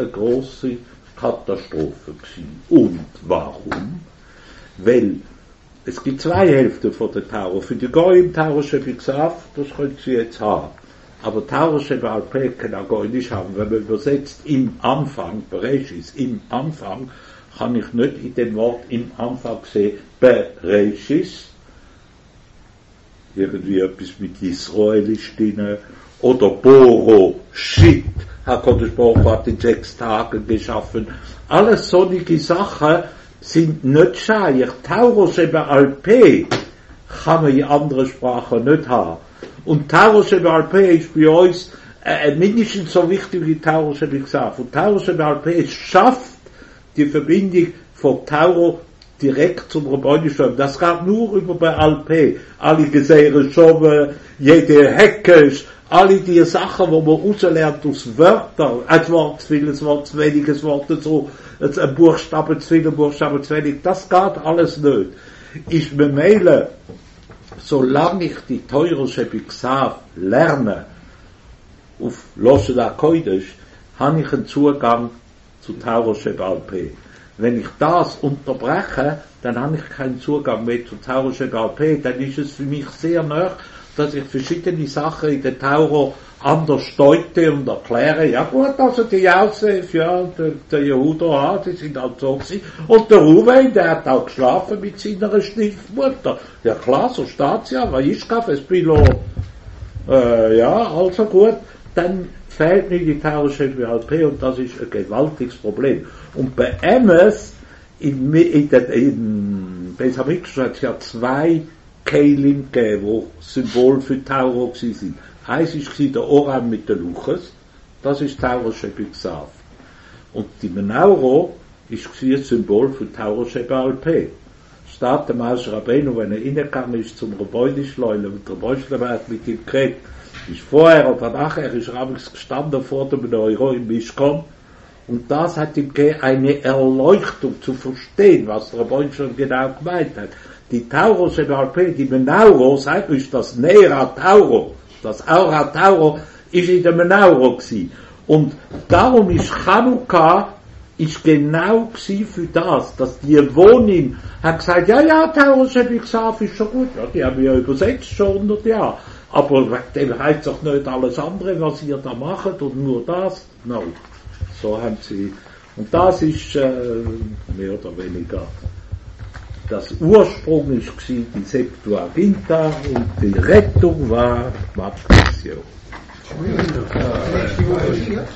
Katastrophe gewesen. Und warum? Weil es gibt 2 Hälften von der Tauro. Für die Goyim Tauro Shebiksaf, das können sie jetzt haben. Aber Tauro Shebalpeh kann auch Goyim nicht haben. Wenn man übersetzt im Anfang, Bereshis, im Anfang, kann ich nicht in dem Wort im Anfang sehen, Bereshis, irgendwie etwas mit Israelisch drin, oder Boroshit, HaKadosh Baruch Hu hat in 6 Tagen geschaffen. Alles solche Sachen sind nicht scheich. Tauro Shebalpeh kann man in anderen Sprachen nicht haben. Und Tauro Shebalpeh ist bei uns mindestens so wichtig wie Tauro Shebiksaf. Und Tauro Shebalpeh schafft die Verbindung von Tauro direkt zum Rabbinischen. Das geht nur über Baal Peh. Alle Geseire Schobe, jede Heckisch, alle die Sachen, wo man rauslernt aus Wörtern, ein Wort zu viel, ein Wort zu wenig, ein Wort dazu, ein Buchstabe zu viel, ein Buchstabe zu wenig, das geht alles nicht. Ich bemeile, solange ich die teure Shebiksaf lerne, auf Loshe Kodesh, habe ich einen Zugang zu Tauro Shebalpeh. Wenn ich das unterbreche, dann habe ich keinen Zugang mehr zu Tauro Shebalpeh, dann ist es für mich sehr nahe, dass ich verschiedene Sachen in der Tauro anders deute und erkläre. Ja gut, also die Josef, ja, der Jehuda, die sind halt so gewesen. Und der Ruven, der hat auch geschlafen mit seiner Stiefmutter. Ja klar, so steht's ja, weil ich gab es Bilo. Ja, also gut, dann fehlt mir die Tauro Shebalpeh und das ist ein gewaltiges Problem. Und bei Emes, in Besamiksch hat es ja 2 Keilim gegeben, die Symbol für Tauro waren. Eins war der Oram mit den Luches, das ist Tauro Shebiksaf. Und die Menauro war ein Symbol für Tauro Shebalpeh. Steht dem Moshe Rabbeinu, wenn er reingegangen ist zum Rebäudischleule und der Rebäudischleule hat mit ihm geredet, ist vorher oder nachher, ist Rabbis gestanden vor dem Euro im Mishkan. Und das hat ihm gegeben, eine Erleuchtung zu verstehen, was der Rebbeinu schon genau gemeint hat. Die Tauro Shebalpeh, die Menauro, sagt uns das Nera Tauro, das Aura Tauro, ist in der Menauro gewesen. Und darum ist Chanukka, ist genau gewesen für das, dass die Wohnin hat gesagt, ja, Tauro Shebiksaf ist schon gut, ja, die haben ja übersetzt schon 100 Jahre. Aber dem heißt doch nicht alles andere, was ihr da macht und nur das. No. So haben sie, und das ist mehr oder weniger das Ursprung ist gewesen, die Septuaginta und die Rettung war Matthäus.